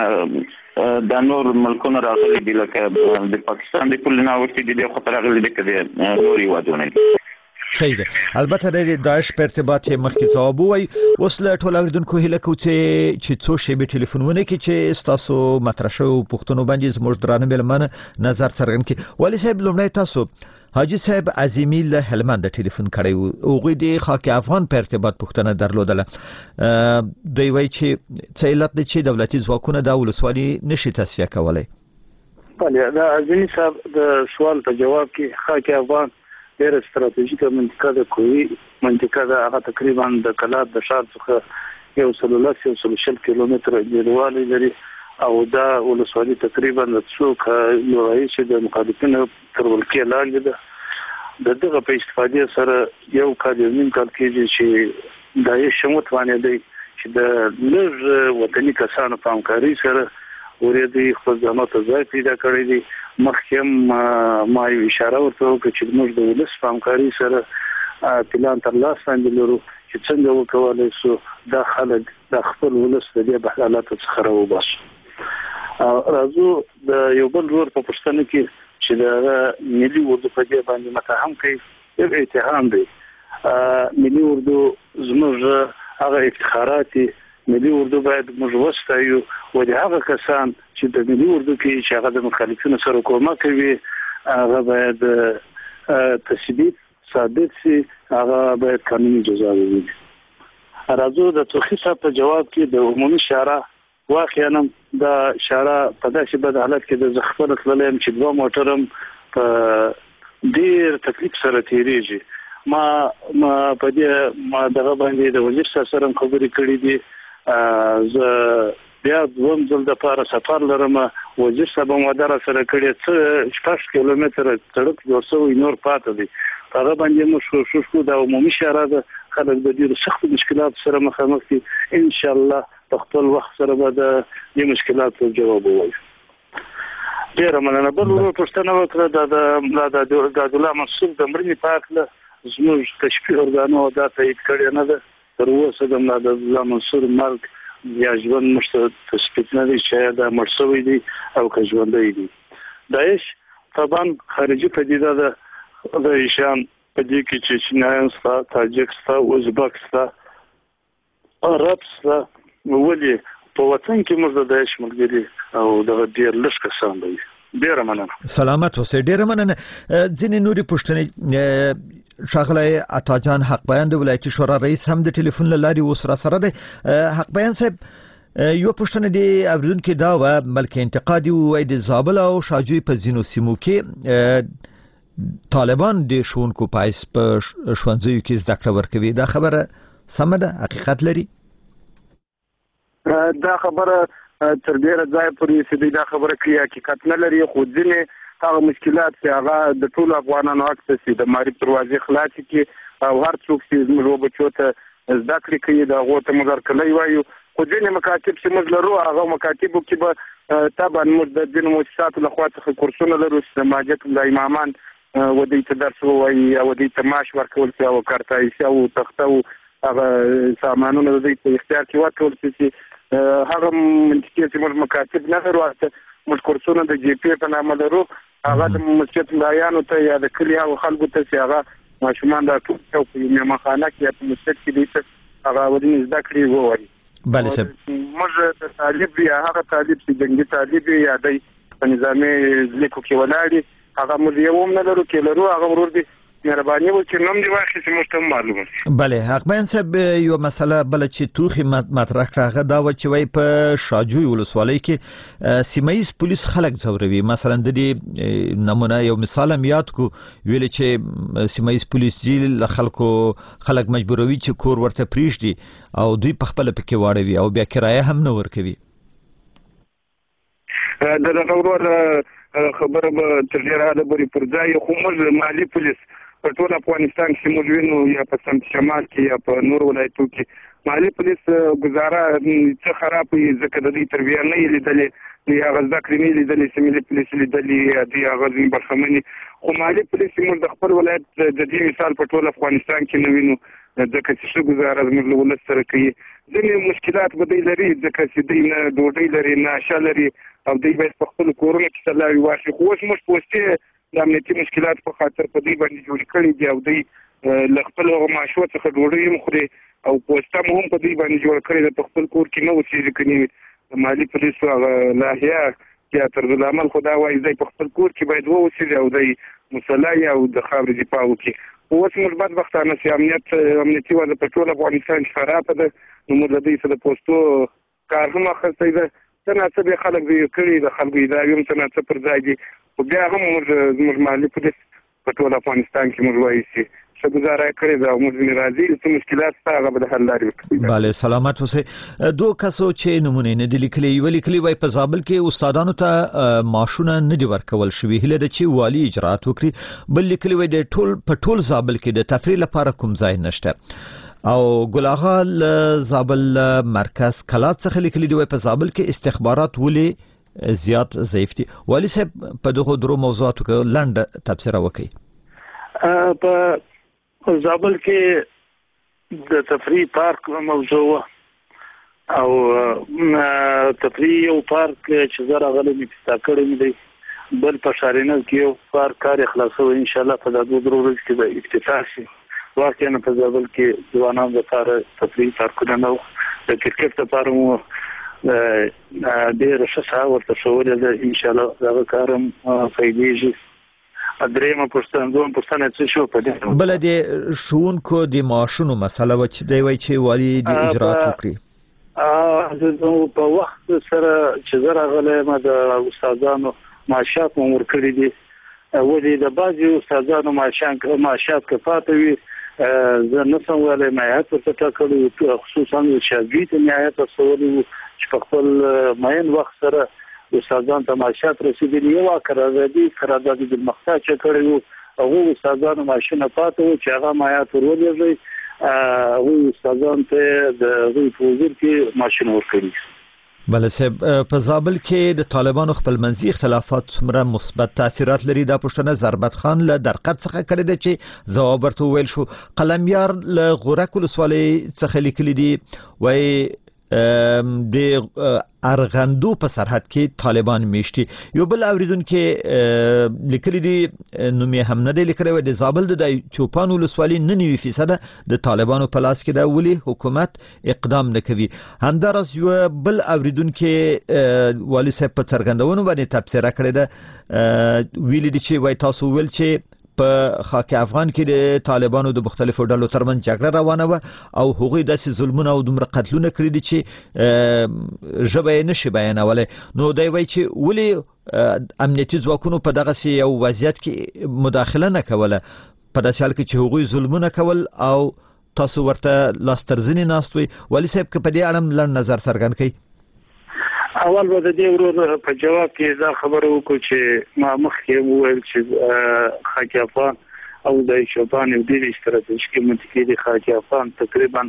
دا نور ملکونه راغلي دي لکه د پاکستان د کل ناوړتي دي خو تر راغلي دي که د نور هیوادونه دي صحیح ده البته د داعش په ارتباط مخکې ځواب وای اوس له ټول اوریدونکو هیله کوم چې څو شی به ټلیفونونه کې چې تاسو مطرح شو پښتون باندې زموږ درانه ملمنه نظر څرګند کړي والي صاحب لومړی تاسو حاجی صاحب عظیمی له هلمند ټلیفون کړی او غوی د خاک افغان په ارتباط پښتنه درلودله دوی وایي چې څه علت دی چې دولتي ځواکونه د ولسوالي نشي تصفیه کولای بله دا عظیمی صاحب د سوال په جواب کې خاک افغان ډېر ستراتیژیکه منطقه ده کوي منطقه ده هغه تقریبا د کلات د شار څخه 130 کیلومتره لري لري او دا ولسوالي تقریبا د څوک یو رئیس د مخالفینو تر ولکې لاندې ده دغه په استفاده سره یو کال نیم کال کې چې داعش شموت باندې دی چې د لږ وطني کسانو په همکاري سره ورېدي خپل ځانو ته ځای پیدا کړی دی مخکې ما یو اشاره ورته وکړه چې موږ د ولس په همکاري سره پلان تر لاس باندې لرو چې څنګه وکولای شو دا خلک د خپل ولس د دې بحالاتو څخه راوباسو راځو د یو بل ور په پښتنه کې چې د ملي اردو په دې باندې متهم کوي یو اتهام دی ملي اردو زموږ هغه افتخارات ملي اردو باید موږ وستایو او د هغه کسان چې د ملي اردو کې چې هغه د مخالفینو سره کومک کوي هغه باید تثبیت ثابت شي هغه باید قانوني جزا وویني راځو د توخي صاحب په جواب کې د عمومي شورا واقعا دا شورا په داسې بد حالت کې د زخفل تللم چې دوه موټرم په ډیر تکلیف سره تیریږي ما په دې ما دغه باندې د وزیر سره خبرې کړې دي ز بیا دوم ځل د پاره سفر لرم وزیر صاحب مدار سره کړی څه 6 کیلومتر سړک جوړ شوی نور پاتې دي هغه باندې مو شو د عمومي شورا د خلک د ډیرو سخت مشکلات سره مخامخ دي ان شاء الله په خپل وخت سره به د دې مشکلاتو جواب ووایي ډیر مننه بل ورو پښتنه وکړه د عبدالله منصور د مړینې په اړه زموږ کشفي ارګانو دا تایید کړی نه ده تر اوسه د عبدالله منصور مرګ یا ژوند مشته تثبیت نه دي چې دا مړ شوی دی او که ژوندی دی داعش طبعا خارجي پدیده ده د ایشان په دې کې چې چینایان ستا تاجک ستا ازبک ستا عرب ستا ولې په وطن کې موږ د داعش ملګري او د ډیر لږ کسان دي ډیر مننه سلامت اوسئ ډیر مننه ځینې نوري پښتنې شاغله عطاجان حق بیان د ولایتي شورا رئیس هم د ټلیفون لاري وسره سره دی حق بیان صاحب یو پښتنه دی اوریدونکو دا و بلکې انتقادي وای د زابل او شاجوی په زینو سیمو کې طالبان د شونکو پایس په شوانځیو کې زده کړه ورکوي دا خبره سمه ده حقیقت لري دا خبره تر ډیره ځای پورې چې دا خبره کوي حقیقت نه لري خو ځینې هغه مشکلات چې هغه د ټول افغانانو حق دي د معرف دروازې خلاص کی او هر څوک چې موږ بچو ته زده کړې کوي دا غوته مګر کلی وایو خو ځینې مکاتب چې موږ لرو هغه مکاتبو کې به طبعا موږ د دین مؤسساتو له خوا څخه کورسونه لرو چې ماجت د امامان ودی ته درس وایي او ودی ته معاش ورکول شي او کارتایي او تخته او هغه سامانونه د دې په اختیار کې ورکول شي هغه منطقي چې موږ مکاتب نه لرو موږ کورسونه د جی پی په نامه لرو هغه د مسجد لایانو ته یا د کلی او خلکو ته چې هغه ماشومان د ټول په میمخانه کې په مسجد کې دي هغه ودی زده کړې وایي بله صاحب موږ د طالب یا هغه طالب چې جنگي طالب یا د نظامي لیکو کې ولاړی هغه موږ یو هم نه لرو کې لرو هغه ورور دي مهرباني وکړئ نوم دی واخلئ چې موږ ته معلومه بله حقمن صاحب یو مسله بل چې توخي مطرح کړه دا و چې وای په شاجوی ولسوالۍ کې سیمایي پولیس خلک ځوروي مثلا د دې نمونه یو مثال هم یاد کو ویل چې سیمایي پولیس جیل خلک مجبوروي چې کور ورته پریږدي او دوی په خپل پکې واړوي او بیا کرایه هم نه ورکوي د دغه خبره به تر ډیره حده پورې پر ځای خو موږ مالي پولیس په ټول افغانستان کې موږ وینو یا په سمت شمال کې یا په نور ولایتو کې مالي پولیس گزاره څه خراب وي ځکه د دې تربیه نه لیدلې یا غزا کړنی لیدلې چې ملي پولیس لیدلې دی هغه برخمنې خو مالي پولیس موږ د خپل ولایت د دې مثال په ټول افغانستان کې نه وینو ځکه چې څه گزاره موږ له ولس سره کوي ځینې مشکلات به دی لري ځکه چې دوی نه ډوډۍ لري نه عشا لري او دوی باید په خپل کورونو کې سلاوي واخلي خو اوس موږ پوسټې د امنیتي مشکلات په خاطر په دوی باندې جوړ کړي دي او دوی له خپل معاشو څخه ډوډۍ هم خوري او پوسټه هم په دوی باندې جوړ کړي د خپل کور کې نه اوسېږي کني د مالي پولیسو هغه لاهیه یا طرز العمل خدا وایي دوی په خپل کور کې باید واوسېږي او دوی مسلح او د خاورې دفاع وکړي اوس موږ بدبختانه چې امنیتي وضع په ټول افغانستان کې خرابه ده نو موږ د دوی سره د پوسټو کار هم اخیستی ده څه ناڅه بیا خلک دوی کړي د خلکو ادارې هم څه ناڅه پر ځای دي خو بیا هم موږ مالي پولیس په ټول افغانستان کې موږ وایي چې څه ګزاره کړې ده او موږ ځینې راځي څه مشکلات شته هغه به د حل لارې ورکوي بله سلامت اوسئ دوه کسو چې نمونې نه دي لیکلي یوه لیکلي وایي په زابل کې استادانو ته معاشونه نه دي ورکول شوي هیله ده چې والي اجرات وکړي بل لیکلي وایي په ټول زابل کې د تفریح لپاره کوم ځای نشته او ګل اغا زابل مرکز کلات څخه لیکلي دی په زابل کې استخبارات ولې زیات ضعیف دي والي صاحب په دغه درو موضوعاتو کې لاندې تبصره وکړي په زابل کې د تفریح پارک موضوع او تفریح یو پارک چې زره غلې مفتا کړی دی بل په شارینه کې یو پارک کار خلاصو ان شاء الله په دغه درو ورځې کې به افتتاح شي واقعا په زابل کې ځوانان لپاره تفریح پارکونه نو د کرکټ لپاره مو ډېر ښه ورته شوړل ده ان شاء الله دا کارم فایدېږي ادرېما دوم پښتنه څه شو په دې بل د شونکو د معاشونو مسله و چې دی وای چې والي د اجرات وکړي زه په وخت سره چې زه راغلم د استادانو معاشات مو ورکړي دي ولې د بعضي استادانو معاشات کفاته وي زه نسم ویلای معیات ورته ټاکلي خصوصا شاګرد معیات رسولي چې په خپل معین وخت سره استادان ته معاشات رسیدلي یو قراردادي د مختص کړی او هغه استادانو معاشونه پاتې و چې هغه معیات ورولېږي هغه استادان ته د وی پوزر کې ماشين ورکړي بله صاحب په زابل کې د طالبانو خپل منځي اختلافات څومره مثبت تاثیرات لري دا پوښتنه ضربت خان له درقد څخه کړې ده چې ځواب ورته ویل شو قلمیار له غورک ولسوالۍ څخه لیکلي دي وایي د ارغندو په سرحد کې طالبان میشتي یو بل اوریدونکو لیکلي دي نوم یې هم نه دی لیکلی و د زابل د چوپان ولسوالۍ 99% د طالبانو په لاس کې ده ولې حکومت اقدام نه کوي همداراز یو بل اوریدونکو والي صاحب په څرګندونو باندې تبصره کړې ده ویلي دي چې وای تاسو ویل چې په خاک افغان کې د طالبانو د مختلفو ډلو ترمنځ جګړه روانه و او هغوی داسې ظلمونه او دومره قتلونه کړی دي چې ژبه یې نشي بیانولی. نو دی وایي چې ولې امنیتي ځواکونو په دغه یو وضعیت کې مداخله نه کوله په داسې حال کې چې هغوی ظلمونه کول او تاسو ورته لاسترزنې ناست وي. والي صاحب که په دې اړه لنډ نظر څرګند کړئ. اول به د دې ورور په جواب کې دا خبره وکړو چې ما مخکې وویل چې خاک افغان او د شوبان یو ډېر استراتیژیکي منطقې د خاک افغان تقریبا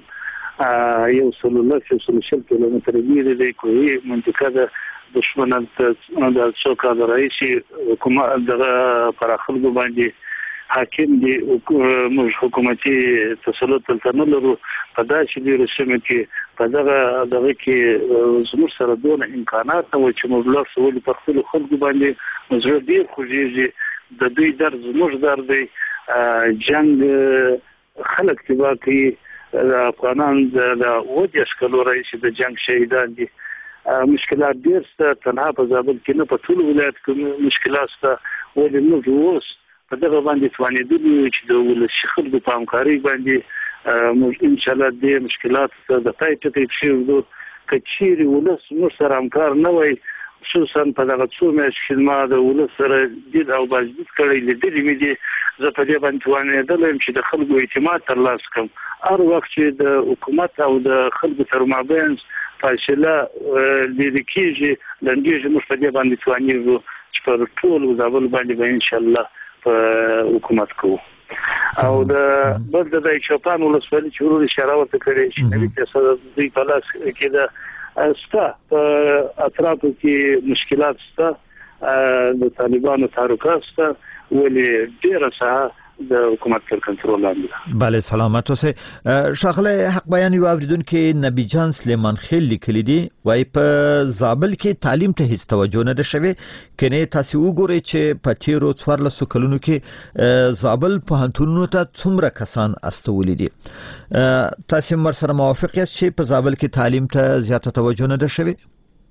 130 کیلومتر لري د کوهي منطقه د دشمنان د څوکا رئیسي حکومت دغه پر خلکو باندې حاکم دي موږ حکومتي تسلط تلته لرو په داسې ډیرو سیمو کې په دغه کې زموږ سره دونه امکانات او چې موږ له سوال په خپل خلکو باندې زړه ډیر خوږیږي د دوی درد زموږ درد دی جنگ خلک تبا کوي افغانان د وجه شکلو رئیس د جنگ شهیدان دي مشکلات ډیر ست تنها په زابل کې نه په ټول ولایت کې مشکلات ست ولې موږ اوس په دغه باندې توانېدلو چې د ولسي خلکو په همکارۍ باندې موږ ان شاء الله د مشکلات د پای ټکی شو که چیرې ولس موږ سره همکار نه وای خصوصا په دغه څو میاشتو کې ما د ولس سره دید او بازدید کړی لیدلې مې دي زه په دې باندې توانېدلم چې د خلکو اعتماد ترلاسه کړم. هر وخت چې د حکومت او د خلکو تر مابین فاصله لیدل کېږي لنډېږي موږ په دې باندې توانېږو چې په ټول زابل باندې ان شاء الله په حکومت کوو. او د بل د شوپان ولسوالۍ چې ورور اشاره ورته کړې چې نوې تاسو د پلاس کې د ستا په اطرافو کې مشکلات ستا د طالبانو تحرکات ستا ولې ډیره ساحه د حکومت تر کنټرول لاندې. بله سلامت اوسئ. ښاغلی حق بیان یو اوریدونکي نبی جان سلیمان خیل لیکلی دی وایي په زابل کې تعلیم ته هیڅ توجه نه ده شوې کنه تاسو وګورئ چې په تیرو 14 کلونو کې زابل پوهنتونونو ته څومره کسان استولي دي. تاسو مر سره موافق یاست چې په زابل کې تعلیم ته زیاته توجه نه ده شوې؟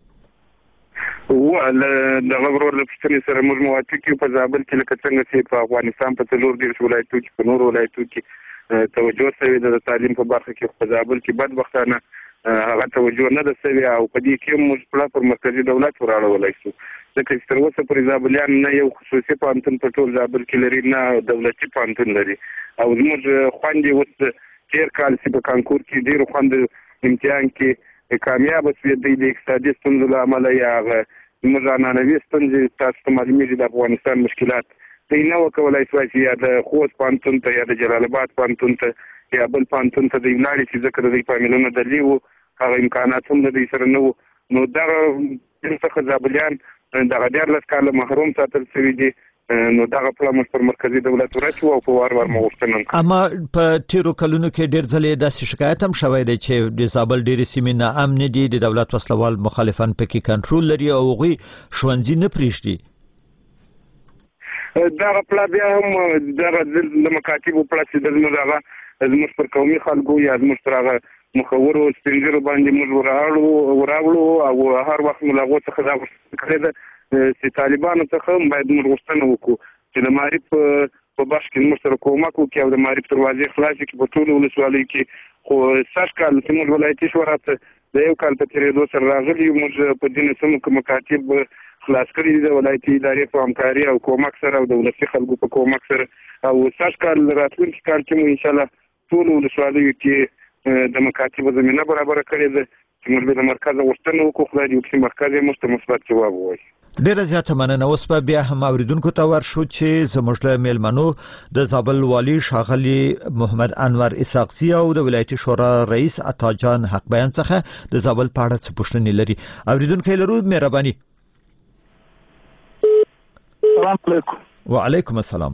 د غوړور د پښتنې سره موږ موافق یو په زابل کې لکه څنګه چې په افغانستان په څلور ډیر ولایتونو کې په نور ولایتونو کې توجه شوی د تعلیم په برخه کې په زابل کې بدبختانه هغه توجه نه ده شوی او په دې کې موږ پر مرکزی دولت وراړولای شو ځکه چې تر اوسه پر زابلیان نه یو خصوصي پوهنتون په ټول زابل کې لري نه دولتي پوهنتون لري او زموږ خويندې اوس تیر کال چې په کانکور کې ډیر خوند امتحان کې کامیاب شوې د اقتصادي ستونزو له امله یا موږ عنعنوي ستونزې تاسو ته معلومیږي د افغانستان مشکلات دوی نه وکولای شوای چې یا د خوست پوهنتون ته یا د جلال آباد پوهنتون ته یا بل پوهنتون ته د ولاړې چې ذکر د فامیلونو درلي وو هغه امکانات هم د دوی سره نه وو نو دغه څخه زابلیان دغه 14 کاله محروم ساتل شوي دي نو دغه پلان پر مرکزی دولت ورچو او په وار مغوښتنه اما په تیرو کلونو کې ډیر ځلې د شکایت هم شوی دی چې د زابل ډیر سیمې نه امن دي د دولت وسلوال مخالفان پکې کنټرول لري او غوي شونځي نه پریږدي دغه پلان بیا هم دغه د مکاتب په پلاس د زموږ پر قومي خلکو یا زموږ پر هغه مخورو سپینګرو باندې موږ وراړو او هر وخت ملاغو څخه دا کړی ده چې طالبانو څخه باید موږ غوښتنه وکړو چې د معرف په بخش کې موږ سره کومک وکړي او د معرف دروازې خلاصې کړي په ټولو ولسوالیو کې خو سږ کال چې موږ ولایتي شورا ته د یو کال په تېرېدو سره راغلي موږ په ځینو سیمو کې مکاتب خلاص کړي دي د ولایتي ادارې په همکاري او کومک سره او د ولسي خلکو په کومک سره او سږ کال راتلونکي کال کې مو انشاءالله ټولو ولسوالیو کې د مکاتبو زمینه برابره کړې ده چې موږ د مرکز غوښتنه وکړو خدای دې وکړي مرکز یې موږ ته مثبت ځواب ووایي. ډیره زیاته مننه. اوس په بیا هم اوریدونکو ته ورشو چې زموږ له میلمنو د زابل والی ښاغلي محمد انور اسحاقزي او د ولایتي شورا رئیس عطا جان حق بیان څخه د زابل په اړه څه پوښتنې لري. اوریدونکو لرو مهرباني. السلام علیکم. وعلیکم السلام.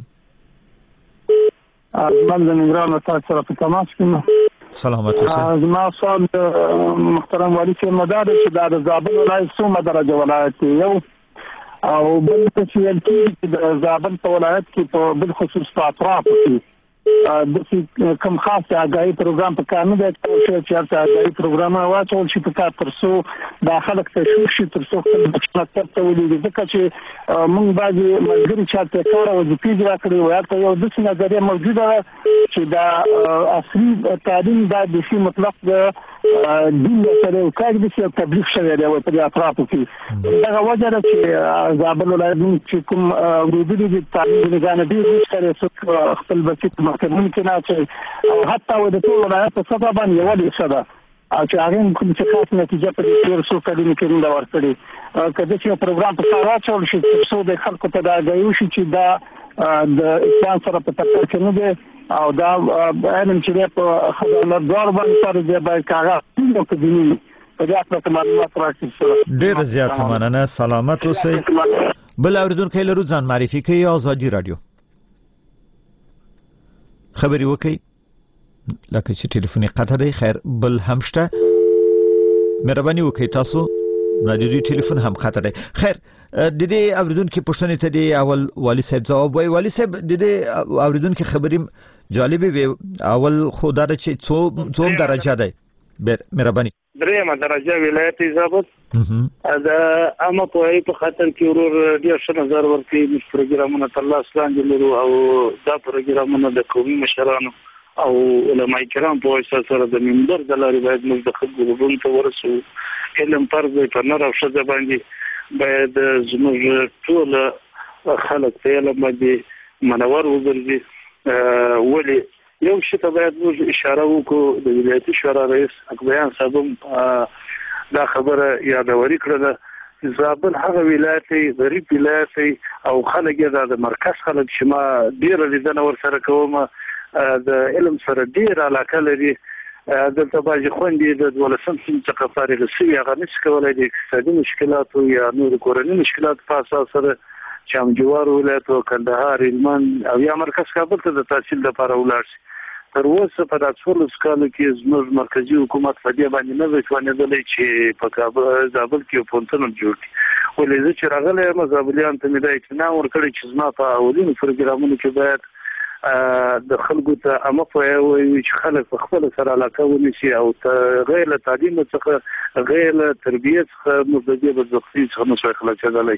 من د نگران تاسو سره په تماس کې سلامت اوسئ. زما سوال محترم والی چې مدار چې د زابل ولایت څومره درجه ولایت یو او بل څه چې د زابل په ولایت کې په بل خصوص په اطراف کې د کوم خاص آگاهي پروګرام په کار نه دی چې هغه آگاهي پروګرام واچول شي په کار ترسو د خلک تشویق شي ترسو خپل بچنه ته ولې ځکه چې موږ بعضي ملګری چې کار او د پیډ راکړي وي هغه یو د څه نظریه موجوده چې دا اصلي تعلیم د شي مطلق د دین سره او کار د څه تبلیغ شوی دی په اطرافو کې دا وجه ده چې زابل ولایت چې کوم ورودي دي تعلیم نه دي چې خپل بچی ممکن نه چې او حتی و د ټول ولایت په سبب باندې ولې صدا او چې هغه کوم چې خاص نتیجه په دې تیر څو کلونو کې نه ورکړي کله چې پروګرام په سره چول شي څو د خلکو ته دا غوښ شي چې دا د اسلام سره په تکر کې نه دي او دا علم چې په خدای دور باندې سره دی باید کاغه په دیني په دې اړه معلومات راکړي. ډیر زیات مننه سلامت اوسئ. بل اوریدونکو لرو ځان معرفي کوي آزادي رادیو خبري وکي لکه چې ټلیفوني قطع دی. خیر بل همشته مهرباني وکي تاسو نه دی ټلیفون هم قطع دی. خیر د دې اوریدونکو پښتنې ته دی اول والی صاحب جواب وای. والی صاحب د دې اوریدونکو خبري جالبه وي اول خدای چې څو درجه دی مهرباني درېمه درجه ولایت ضابط دا اما په خاطر کې ورور ډیر ښه نظر ورکړي پروګرامونه الله اسلام جوړو او دا پروګرامونه د قومي مشرانو او علماء کرام په واسطه سره د منبر د لارې باید موږ د خلکو غوږونو ته ورسو. علم فرض دی په نر او ښځه باندې باید زموږ ټول خلک په علم باندې منور وګرځي. ولې یو شی ته باید موږ اشاره وکړو د ولایتي شورا رئیس اکبریان صاحب دا خبره یادوري کړله زابل هغه ولایت غریب ولایت او خلک یې د مرکز خلک چې ما ډیر لیدنه ورسره کوم د علم سره ډیر علاقه لري. دلته باندې خوندې د 12 سم څخه فارغ شوی هغه نشي کولای د اقتصادي مشکلات او یا نور کورنۍ مشکلات په اساس سره چې هم جوار ولایت او کندهار هلمند او یا مرکز کابل ته د تحصیل لپاره ولاړ شي. تر اوسه په داسې سکالو کې زموږ مرکزی حکومت په دې باندې نه ځوانېدل چې په کابل زابل کې پونتون جوړ کړي. ولې چې راغله مزابلیان ته مې دا اطمینان ورکړی چې زما په اولینو پروګرامونو کې باید د خلکو ته امه په وي چې خلک په خپل سره علاقه ونیسي او غیر تعلیم څخه غیر تربیت څخه مزدي بزخصي څخه نشي خلاصېدلی.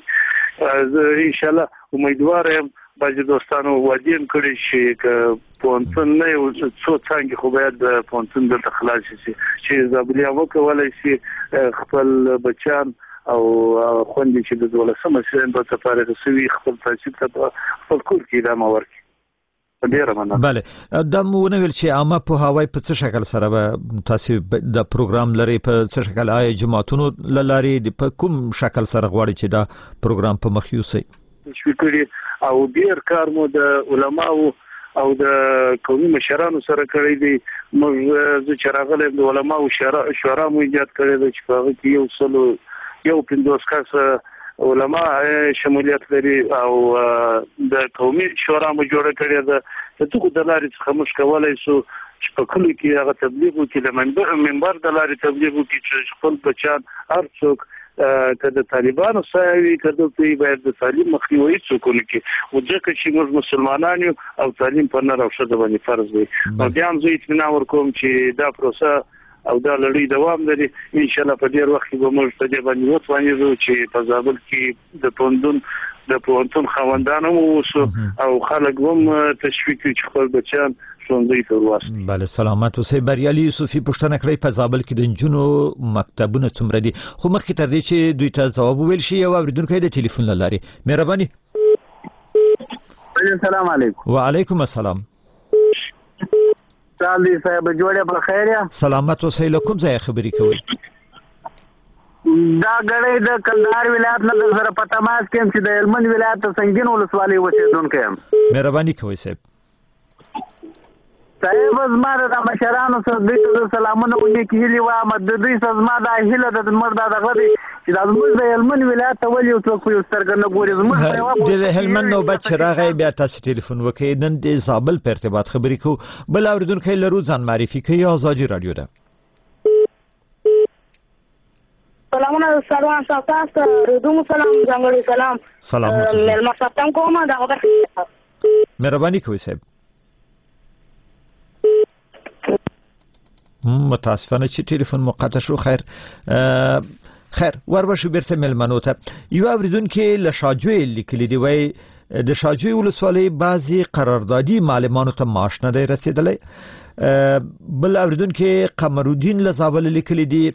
ان شاء الله امیدوار یم باید دوستانو وادیم کړی چې پونتون نه یو څو څنګه خو باید د پونتون د خلاص شي چې زابلیا وکولای شي خپل بچان او خوندې چې د 12 سم په سفارت سوي خپل تحصیل ته خپل کور کې ادامه ورکړي. بله دا مونږ ویل چې عامه په هواي په څه شکل سره به تاسو د پروګرام لري په څه شکل آی جماعتونو لاري په کوم شکل سره غواړي چې دا پروګرام په مخ یوسي شکرې او ډیر کار مو د علماو او د قومي مشرانو سره کړی دی. موږ چې راغلي د علماو شورا مو ایجاد کړی دی چې هغه کې یو 50 کس علماء شمولیت لري او د قومي شورا مو جوړ کړی ده چې څوک د لارې څخه موږ کولای شو چې په کلو کې هغه تبلیغ وکړي د منبر د لارې تبلیغ وکړي چې خپل بچان هر څوک کله طالبانو ساوي کله په باید د تعلیم مخنیوي څوک کوي او ځکه چې موږ مسلمانان یو او تعلیم په نر او ښځه باندې فرض دی. نو بیا هم زه اطمینان ورکوم چې دا پروسه او دا لړۍ دوام لري. ان شاء الله په ډیر وخت کې به موږ په دې باندې وتوانیږو چې په زابل کې د پونتون خوندانو اوسو او خلک هم تشویق چې خپل بچان ښوونځي ته ورسوي. بله سلامت اوسئ. بریالي یوسفي پوښتنه کړې په زابل کې د نجونو مکتبونه څومره دي خو مخکې تر دې چې دوی ته ځواب وویل شي یو اوریدونکی د ټلیفون له لارې مهرباني. السلام علیکم. وعلیکم السلام. سالي صاحب جوړه په خیر یا سلامت اوسئ. له کوم ځای خبرې کوئ؟ دا غړې د کندهار ولایت نه سره پته ماس کې چې د هلمند ولایت ته سنگین ولسوالۍ اوسېدونکو یم. مهرباني کوئ صاحب. صاحب زما د مشرانو سره د سلامونه ونی کې هلي و مدد دوی زما د هله د مردا دغه دي چې د زموږ د هلمند ولایت ته ولې څوک په سترګ نه ګوري زموږ د هلمند نو بچ راغی بیا تاسو ټلیفون وکړئ نن د زابل په ارتباط خبرې کو. بل اوریدونکو لرو ځان معرفي کوي آزادي رادیو ده. سلامونه سلام تاسو ردوم سلام ځانګړي سلام سلام ملما ستم کومه دا خبره مهرباني کوئ صاحب. متاسفانه چې ټلیفون مقطع شو. خیر وربشو بیرته ملمنو ته یو اوریدونکو له شاجوی لیکلی دی وای د شاجوی ولسوالۍ بعضی قراردادي معلمانو ته معاش نه دی رسیدلی. بل اوریدونکو قمرالدین له زابل لیکلی دی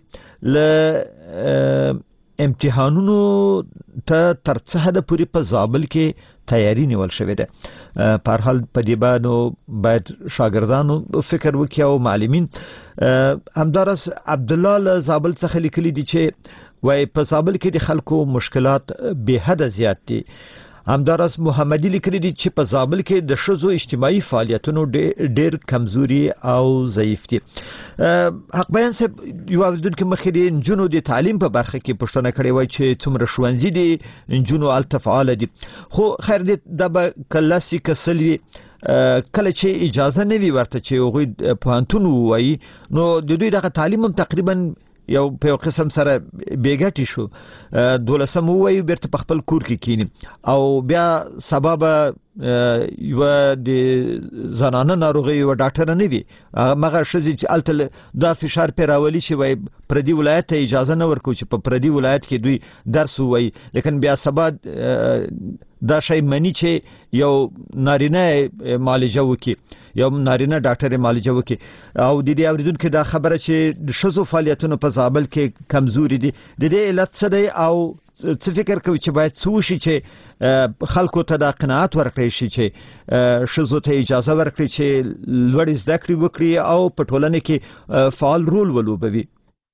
له امتحانونو ته تر څه حد پورې په زابل کې تیاری نیول شوې ده. په هر حال په دې باندې باید شاګردانو فکر وکړي او معلمین. همدارس عبد الله له زابل څخه لیکلي دي چې وای په زابل کې د خلکو مشکلات به حد زیات دي. همدارس محمدي لیکلي دي چې په زابل کې د شذو اجتماعي فعالیتونو ډېر کمزوري او ضعیف دي. حق بیان صاحب یو اوریدونکو مخې د نجونو د تعلیم په برخه کې پوښتنه کړې وای چې څومره ښوونځي دي نجونو التفعال دي، خو خیر دې د کلاسي کسلوي کله چې اجازه نه وي ورته چې هغوی پوهنتون ووایي نو د دوی دغه تعلیم هم تقریبا یو په قسم سره بیګټی شو. 12 وایي بیرته په خپل کور کې کینی او بیا سبب یو د زنانه ناروغي یو ډاکټر نه وي مګر شذې چې الته دا فشار پیراولي چې وای پردي ولایت ته اجازه نه ورکو چې په پردي ولایت کې دوی درس وایي، لیکن بیا سبب دا شی منی چې یو نارینه معالجه وکي یو نارینه ډاکټر معالجه وکي او د دې اوریدونکو دا خبره چې د شذو فعالیتونو په زابل کې کمزوري دي. د دې علت څه دی او څه فکر کوي چې باید څه وشي چې خلکو ته دا قناعت ورکړي شي چې شذو ته اجازه ورکړي چې لوړ زده کړې وکړي او په ټولنه کې فعال رول ولوبوي؟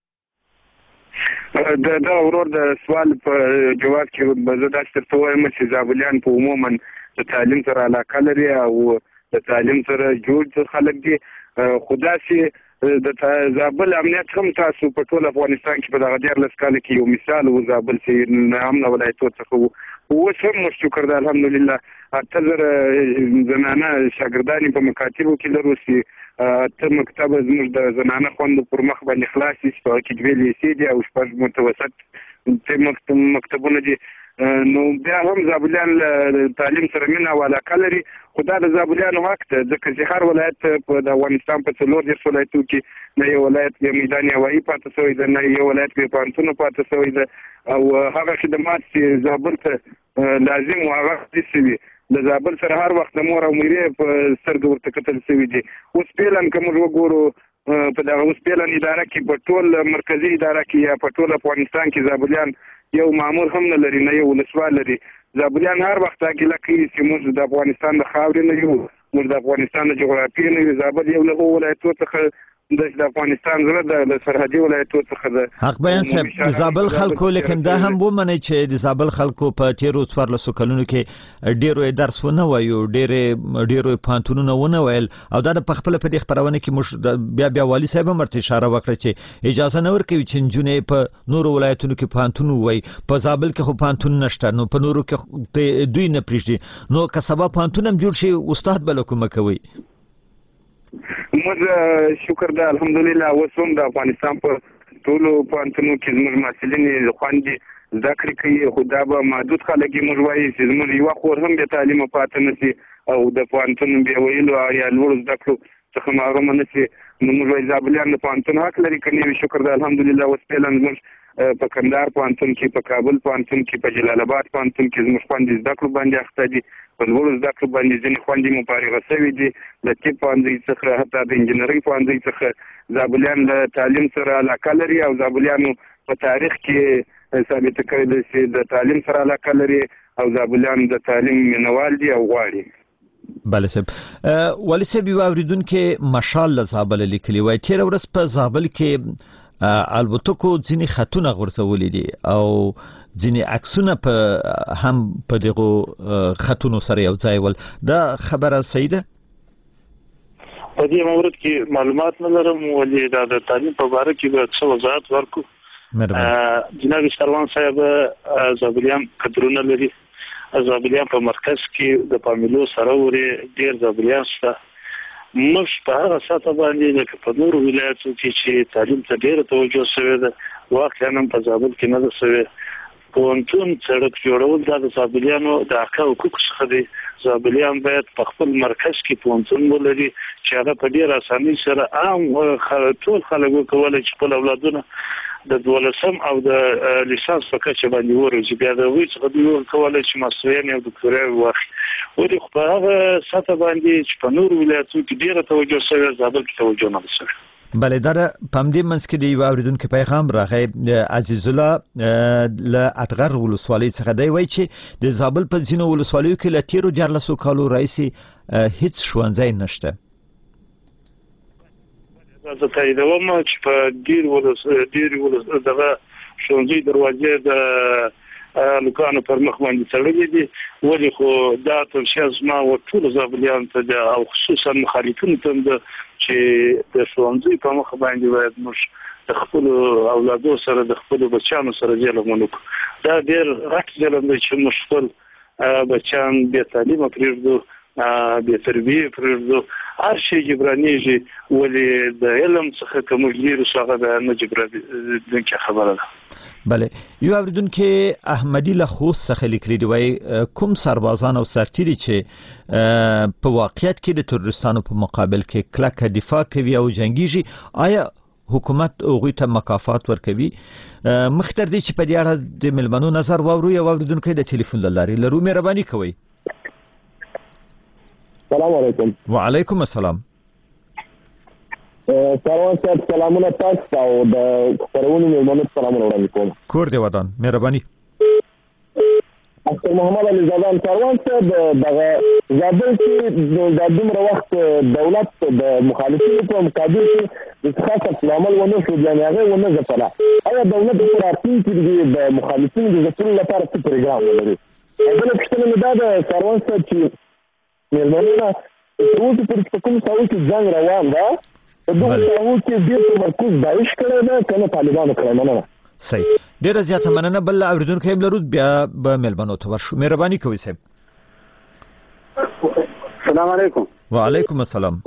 دا ورور د سوال په جواب کې زه دا ستاسو وایم چې زابلیان په عموما د تعلیم سره علاقه لري او د تعلیم سره جوړ خلک دي. خدا سي د زابل امنیت هم تاسو په ټول افغانستان کې په دغه 14 کال کې یو مثال و. زابل چې امن ولایتو څخه و هم مشکر ده الحمدلله. اتذر زنانه شاګردانی په مکاتبو کې لرو سي ته مکتب زموږ د زنانه خوند پر مخ باندې خلاصي چې کې دوی لیسي دي او شپږ متوسط مکتبونه دي. نو بیا هم زابلیان تعلیم سره مینه او علاقه لري. خدا د زابلیانو حق ده ځکه چې هر ولایت په د افغانستان په 14 ولایتو کې نه یو ولایت کې میدان هوایي پاتې شوی ده، نه یو ولایت کې پوهنتون پاتې شوی ده او هغه خدمات چې زابل ته لازم او هغه دي د زابل سره هر وخت د مور او مېرې په سترګو ورته کتل شوي دي. اوس پیلن که موږ وګورو په دغه اوس پیلن اداره کې په ټول مرکزي اداره کې یا په ټول افغانستان کې زابلیان یو مامور هم نه لري، نه یو ولسوال لري. زابلیان هر وخت کې لکه چې موږ د افغانستان د خاورې نه یو، موږ د افغانستان د جغرافیې نه یو. زابل یو له ولایتو څخه د افغانستان زړه د سرحدي ولایتو څخه ده. حق بیان صاحب د زابل خلکو لیکن دا هم ومني چې د زابل خلکو په تیرو 14 کلونو کې ډیرو درس ونه وایو، ډیرو پانتونونه ونه ویل او دا په خپل په دې خبرونه کې مش بیا والی صاحب مرته اشاره وکړه چې اجازه نه ورکوي چې جنې په نورو ولایتونو کې پانتون وای. په زابل کې خو پانتون نشته، نو په نورو کې دوی نه پریږدي. نو که سبا پانتون هم جوړ شي استاد بل کوم کوي. موږ شکر ده الحمدلله اوس هم د افغانستان په ټولو پوهنتونو کې زموږ محصلین خوندې زده کړې کوي. خو دا به محدود خلک یې موږ وایي چې زموږ یوه خور هم بې تعلیمه پاتې نه شي او د پوهنتون بې ویلو یا لوړو زده کړو څخه محرومه نه شي. نو موږ وایي زابلیان د پوهنتون حق لري که نه وي. شکر ده الحمدلله اوس فعلا زموږ په کندهار پوهنتون کې، په کابل پوهنتون کې، په جلال آباد پوهنتون کې زموږ خوندې زده کړو باندې اخته دي. په لوړو زده کړو باندې ځینې خوندې مو فارغه شوي دي له طب پوهنځي څخه حتی د انجینرۍ پوهنځي څخه. زابلیان د تعلیم سره علاقه لري او زابلیانو په تاریخ کې ثابته کړې ده چې د تعلیم سره علاقه لري او زابلیان د تعلیم مینوال دي او غواړي. بله صاحب والی صاحب یو اوریدونکو مشال له زابل لیکلي وای تېره ورځ په زابل کې البتکو ځینې خطونه غورځولي دي او ځینې عکسونه په هم په دغه خطونو سره یو ځای ول. دا خبره صحیح ده؟ په دې مورد کې معلومات نه لرم ولې دا د تعلیم په اړه کې به څه وضاحت ورکو. جناب شروان صاحب زابلیان قدرونه لري. زابلیان په مرکز کې د پاملو سره ورې ډیر زابلیان شته. موږ په هغه ساته باندې لکه په نورو ولایتو کې چې تعلیم ته ډیره توجه شوې ده واقعا هم په زابل کې نه ده شوې. پونتون سړک جوړول د زابلیانو د حق او حقوق څخه دي. زابلیان باید په خپل مرکز کې پونتون ولري چې هغه په ډیر اسانۍ سره عام ټول خلک وکولای چې خپل اولادونه د 12 او د لیسانس په کچه باندې ورزي. بیا د وی څخه دوی کولای چې ماستري او دکتوراه واخلي. ولې خو په هغه سطح باندې چې په نور ولایتونو کې ډیره توجه شوی، زابل کې توجه نه شوی. بله دا پم دې منځ کې د یو اوریدونکو پیغام راغی عزیز الله له اټغر ولسوالۍ څخه دی، وایي چې د زابل په ځینو ولسوالیو کې له تیرو 14 کالو راهیسې هیڅ ښوونځی نشته. زه تاییدوم چې په ډیر دغه ښوونځي دروازې د لوکانو پر مخ باندې تړلې دي. ولې خو دا توصیه زما او ټول زابلیان ته او خصوصا مخالفینو ته چې د ښوونځي په مخ باندې باید موږ د خپل اولادو سره د خپل بچیانو سره ظلم ونکړو. دا ډېر غټ ظلم دی چې موږ خپل بچیان بې تعلیمه پرېږدو، بې تربیې پرېږدو، هر شی جبرانېږي. ولې د علم څخه که موږ لرې شو هغه د نه جبرانېدونکې خبره ده. بله یو اوریدونکي احمدي له خوست څخه لیکلي دی، وایي کوم سربازان او سرتیري چې په واقعیت کې د تروریستانو په مقابل کې کلکه دفاع کوي او جنګیږي، آیا حکومت هغوی ته مکافات ورکوي؟ مخکې دی چې په دې اړه د ملمنو نظر واورو. یو اوریدونکی د ټلیفون له لارې لرو، مهرباني کوئ. السلام علیکم. وعلیکم السلام. سلام صاحب، سلامونه تاسو او د خبرونو مېلمنو سلامونه وړاندې کوم. کور دی ودان، مهرباني. اختر محمد علي زادان کاروان صاحب، دغه زابل کې د دومره وخت دولت د مخالفینو په مقابل کې د خاصه عمل ونه شو، یعنې هغه ونه ځپله. آیا دولت په راتلونکي کې د مخالفینو د ځپلو لپاره څه پروګرام ولري؟ بله پوښتنه مې دا ده کاروان صاحب چې مېلمنونه تر اوسه پورې په کوم ساحو کې جنګ روان ده، په دغه ساحو کې ډېر تمرکز داعش کړی ده که نه طالبانو کړی؟ مننه. صحیح، ډیره زیاته مننه. بل اوریدونکي هم لرو، بیا به مېلمنو ته ورشو. مهرباني کوئ صاحب. السلام علیکم. وعلیکم السلام.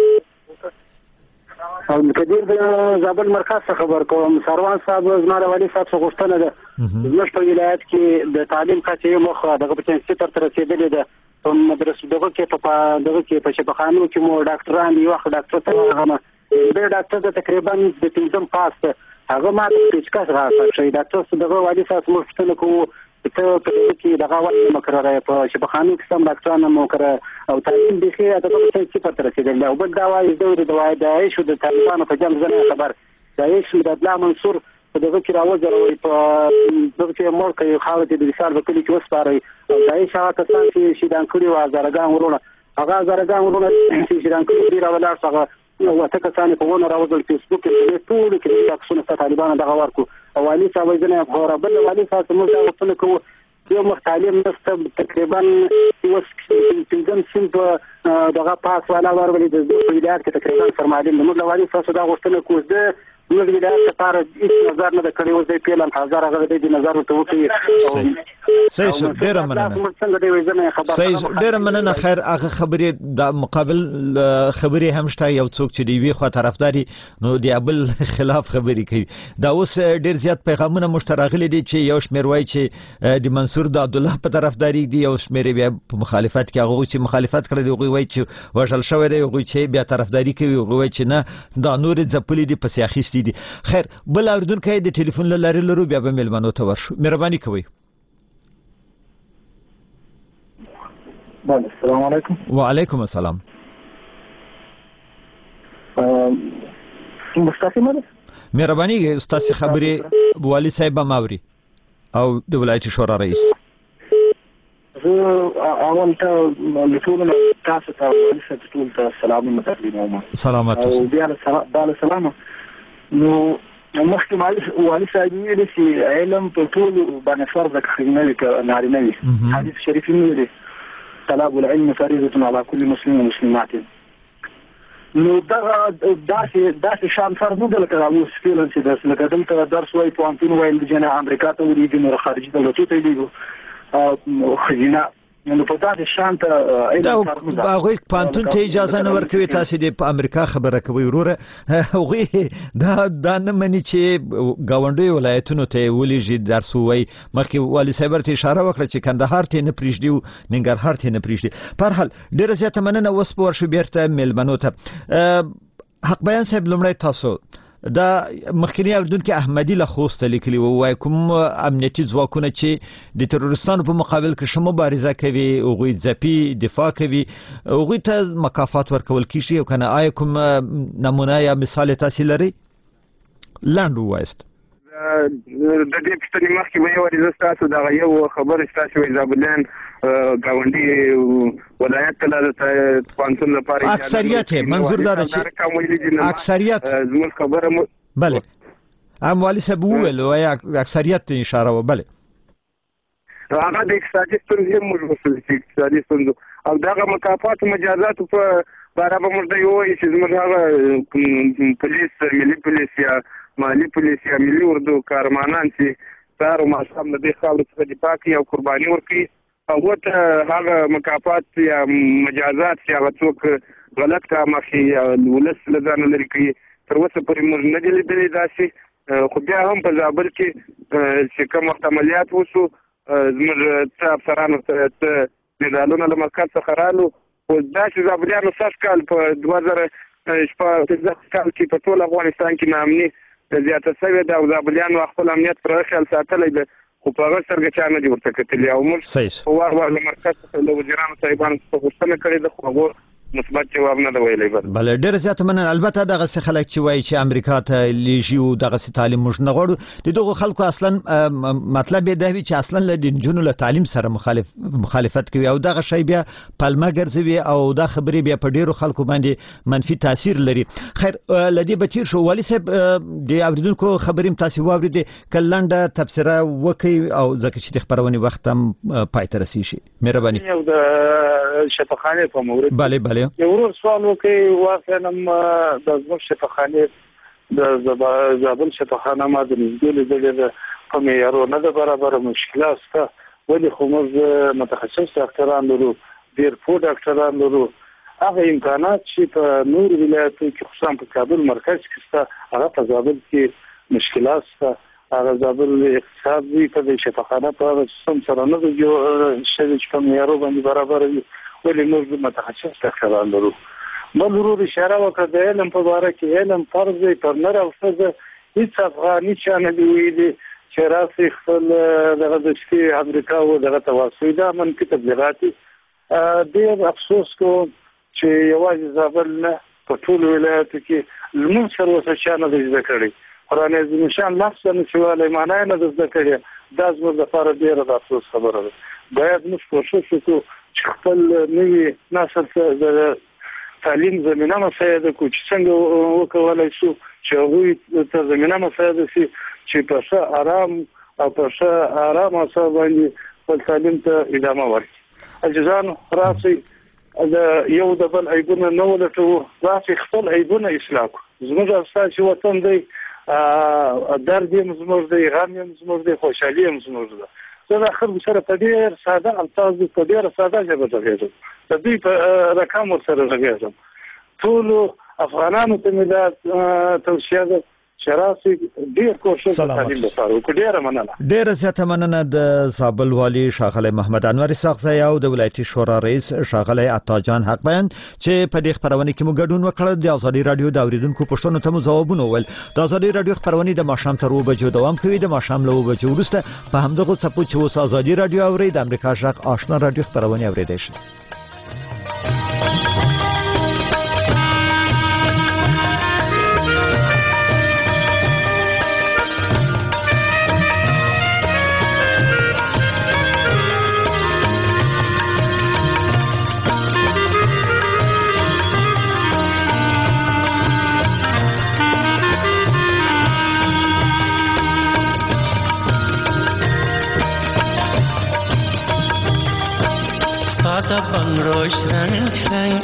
کدیر د زابل مرکز څخه خبر کوم. سروان صاحب زما د والي صاحب څخه غوښتنه ده، زموږ په ولایت کې د تعلیم کچې مخه دغه په چنسیتر تر رسیدلې ده. په مدرسو دغه کې په شفاخانو کې مو ډاکټران دی، وخت ډاکټر ته راغله د ډاکټر د تقریبا د 3 پاس هغه ما ته پیچکاس راځي چې ډاکټر دغه والي صاحب مفتنه کوو ته په دې کې دغه وخت مقرره په شفاخانو کې سم ډاکټرانو مقرره او تعلیم د خیر دغه څه چې پاتره کېدل. او بل دا وایي د داعش او د طالبانو په جنگ زنه خبر داعش د عبدالله منصور په دغه کې راوځي په دغه کې مور کوي خاله د مثال وکړي چې وسپاري او داعش هغه کسان چې شیدان کړي و زرګان ورونه هغه زرګان ورونه چې شیدان کړي دی راولار څنګه او ته کسان په ونه راوځل فیسبوک کې ټول کې تاسو ته طالبان دغه ورکو او والي صاحب ځنه غوړه بل والي صاحب موږ دا وڅنه کوو یو مختلف نسب تقریبا یو څنګه څنګه دغه پاس والا ورولې د ولایت کې تقریبا فرمایي موږ والي صاحب دا وڅنه کوو د موږ د ولایت لپاره هیڅ نظر نه کړی و د پیلان هزار هغه د نظر ته وکړي. صحیح، ډیره مننه. صحیح، ډیره مننه. خیر هغه خبرې د مقابل خبرې هم شته، یو څوک چې دی وی خو طرفداري نو دی ابل خلاف خبرې کوي. دا اوس ډیر زیات پیغامونه مشترغلي دي چې یو شمیر وایي چې د منصور د عبد الله په طرفداري دي، یو شمیر بیا په مخالفت کې هغه چې مخالفت کړی دی هغه وایي چې وژل شوی دی، هغه چې بیا طرفداري کوي، هغه وایي چې نه دا نور ځپلې دي پسې اخیستي دي. خیر بل اوریدونکي د ټلیفون له لارې لرو، بیا به مېلمنو ته ورشو. مهرباني کوئ. السلام علیکم. وعلیکم السلام. مصطفی مده مهرباني ستاسو خبرې والي صاحب ماوري او د ولایت شورا رئیس. اول ته لټول تاسو ته والي صاحب ټول ته سلام تقدیم. سلامات اوسئ. بیا سلام. نو مخکې والي صاحب ویلي چې علم په ټول باندې فرض نه وي نارینه وي. حدیث شریف ویلي طلب العلم فريضة على كل مسلم ومسلمات. نو داسې شان فرض نه ده لکه اوس فعلا چې لکه دلته درس وایي پوهنتون وایي جنه امریکا ته ورېږي نور خارجي دولتو ته لیږو خزینه نو په داسې شانته دا هغوی پانتون ته اجازه نه ورکوي. تاسو د امریکا خبره کوي وروره، هغوی دا نه مني چې ګاونډي ولایتونو ته ولېږي درس ووایي. مخکې والي صاحب ورته اشاره وکړه چې کندهار ته نه پرېږدي او ننګرهار ته نه پرېږدي. په هر حال ډېره زیاته مننه. اوس به ورشو بیرته میلمنو ته. حق بیان صاحب، لومړی تاسو دا مخکنی اوریدونکو احمدی له خوسته لیکلی وای کوم امنیتي ځواکونه چې د تروریستانو په مقابل کې شمو مبارزه کوي، هغوی ځپي، دفاع کوي، هغوی ته مکافات ورکول کیږي او کنه آیا کوم نمونه یا مثال تاسو لري؟ لاند وایست د دې پښتنې مخکې به یو ورځ تاسو دا یو خبر تاسو زابلان گاونډي ولایت ته د پانتون لپاره اکثریت منظور دا چې اکثریت زموږ خبره بله ام والی صاحب وویل وای اکثریت اشاره و بله هغه د اقتصادي ستونزې موږ وسل چې اقتصادي ستونزې او دغه مکافات مجازات په باره به موږ یو چې زموږ هغه پولیس، ملي پولیس یا مالی پولیس یا ملي اردو کارمانان چې سهار او ماښام د دې خاورې څخه دفاع کوي او قرباني ورکوي، هغو ته هغه مکافات یا مجازات چې هغه څوک غلط کار مخکې یا ولس له ځانه لرې کوي تر اوسه پورې موږ نه دي لیدلي داسې. خو بیا هم په زابل کې چې کوم وخت عملیات وشو زموږ څه افسرانو ته مډالونه له مرکز څخه رالو، خو داسې زابلیانو سږ کال په 2015 کال کې په ټول افغانستان کې ناامني زیاته شوې ده او زابلیانو خپل امنیت پر خیال ساتلی ده، خو په هغه سترګه چا نه دي ورته کتلي او موږ په وار وار له مرکز څخه له وزیرانو صاحبانو څخه غوښتنه کړې ده، خو هغو مثبت جواب نه دی ویلی. بله ډېره زیاته مننه. البته دغسې خلک چې وایي چې امریکا ته لیږي او دغسې تعلیم موږ نه غواړو، د دغو خلکو اصلا مطلب یې دا وي چې اصلا له د نجونو له تعلیم سره مخالفت کوي او دغه شی بیا پلمه ګرځوي او دا خبرې بیا په ډېرو خلکو باندې منفي تاثیر لري. خیر له دې به تېر شو. والي صاحب د اورېدونکو خبرې هم تاسې واورېدې، که لنډه تبصره وکړئ او ځکه چې د خپرونې وخت هم پای ته رسېږي. مهرباني. یو د شفاخانې په مورد بله یو ورور سوال وکړي، واقعا د زموږ شفاخانې د زابل شفاخانه ما د نږدې لیدلې ده په معیارو نه ده برابره، مشکلات شته. ولې خو موږ متخصص ډاکټران لرو، ډېر پوه ډاکټران لرو، هغه امکانات چې په نور ولایتو کې خصوصا په کابل مرکز کې شته هغه په زابل کې مشکلات شته. هغه زابل اقتصاد وي په دې شفاخانه په هغه سیستم سره نه ده شوی چې په معیارو باندې برابره وي، ولې موږ متخصص ډاکټران لرو. بل ورور اشاره وکړه د علم په باره کې، علم فرض دی پر نر او ښځه، هېڅ افغاني چا نه دي ویلي چې راسئ خپل دغه د شپې امریکا و دغه ته واستوئ. دا منفي تبلیغات دي. ډېر افسوس کوم چې یوازې زابل نه په ټولو ولایاتو کې لمونځ تر اوسه چا نه دی زده کړی، قرآن عظیم شان لفظ نه شي ویلی، معنا یې نه ده زده کړې. دا زموږ لپاره ډېره د افسوس خبره ده. باید موږ کوشش وکړو چې خپل نوي نسل ته د تعلیم زمینه مساعده کړو، چې څنګه وکولای شو چې هغوی ته زمینه مساعده شي چې په ښه آرام او په ښه آرام اصل باندې خپل تعلیم ته ادامه ورکړي. عزیزانو راسئ د یو د بل عیبونه نه ولټوو، راسئ خپل عیبونه اصلاح کړو. زموږ ستاسې وطن دی، درد یې زموږ دی، غم یې زموږ دی، خوشحالي یې زموږ ده. زه د خلکو سره په ډېر ساده الفاظو په ډېره ساده ژبه غږېږم، د دوی په رقم ورسره غږېږم. ټولو افغانانو ته مې دا توصیه ده چې راسئ ډېر کوشش د تعلیم لپاره وکړو. ډېره مننه. ډېره زیاته مننه د زابل والي ښاغلی محمد انور اسحاقزی او د ولایتي شورا رئیس ښاغلی عطاجان حق بیان چې په دې خپرونه کې مو ګډون وکړ. د ازادي رادیو د اوریدونکو پوښتنو ته مو ځوابونه وویل. د ازادي رادیو خپرونې د ماښام تر 2 بجو دوام کوي. د ماښام له 2 بجو وروسته په همدغو څپو چې اوس ازادي رادیو اورئ د امریکا غږ آشنا رادیو خپرونې اورېدی شئ. بنگروش رنگ رنگ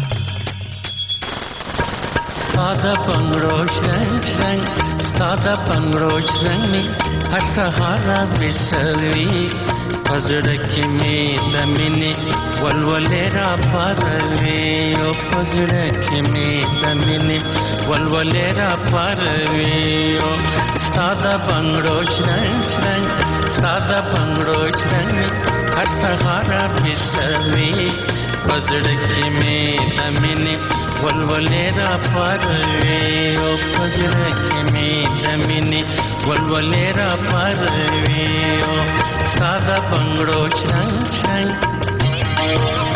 ساده بنگروش رنگ رنگ ساده بنگروش رنگ می هر سهار بسوی پزړه کې می د مینې ولولې را پاروي او پزړه کې می د مینې ولولې را پاروي او ستاده بنگړو شرنګ شرنګ ستاده بنگړو شرنګ هر سهار پښتوي پزړه کې می د مینې ولولې را پاروي او پزړه کې می د مینې ولولې را پاروي او ستاده بنگړو شرنګ شرنګ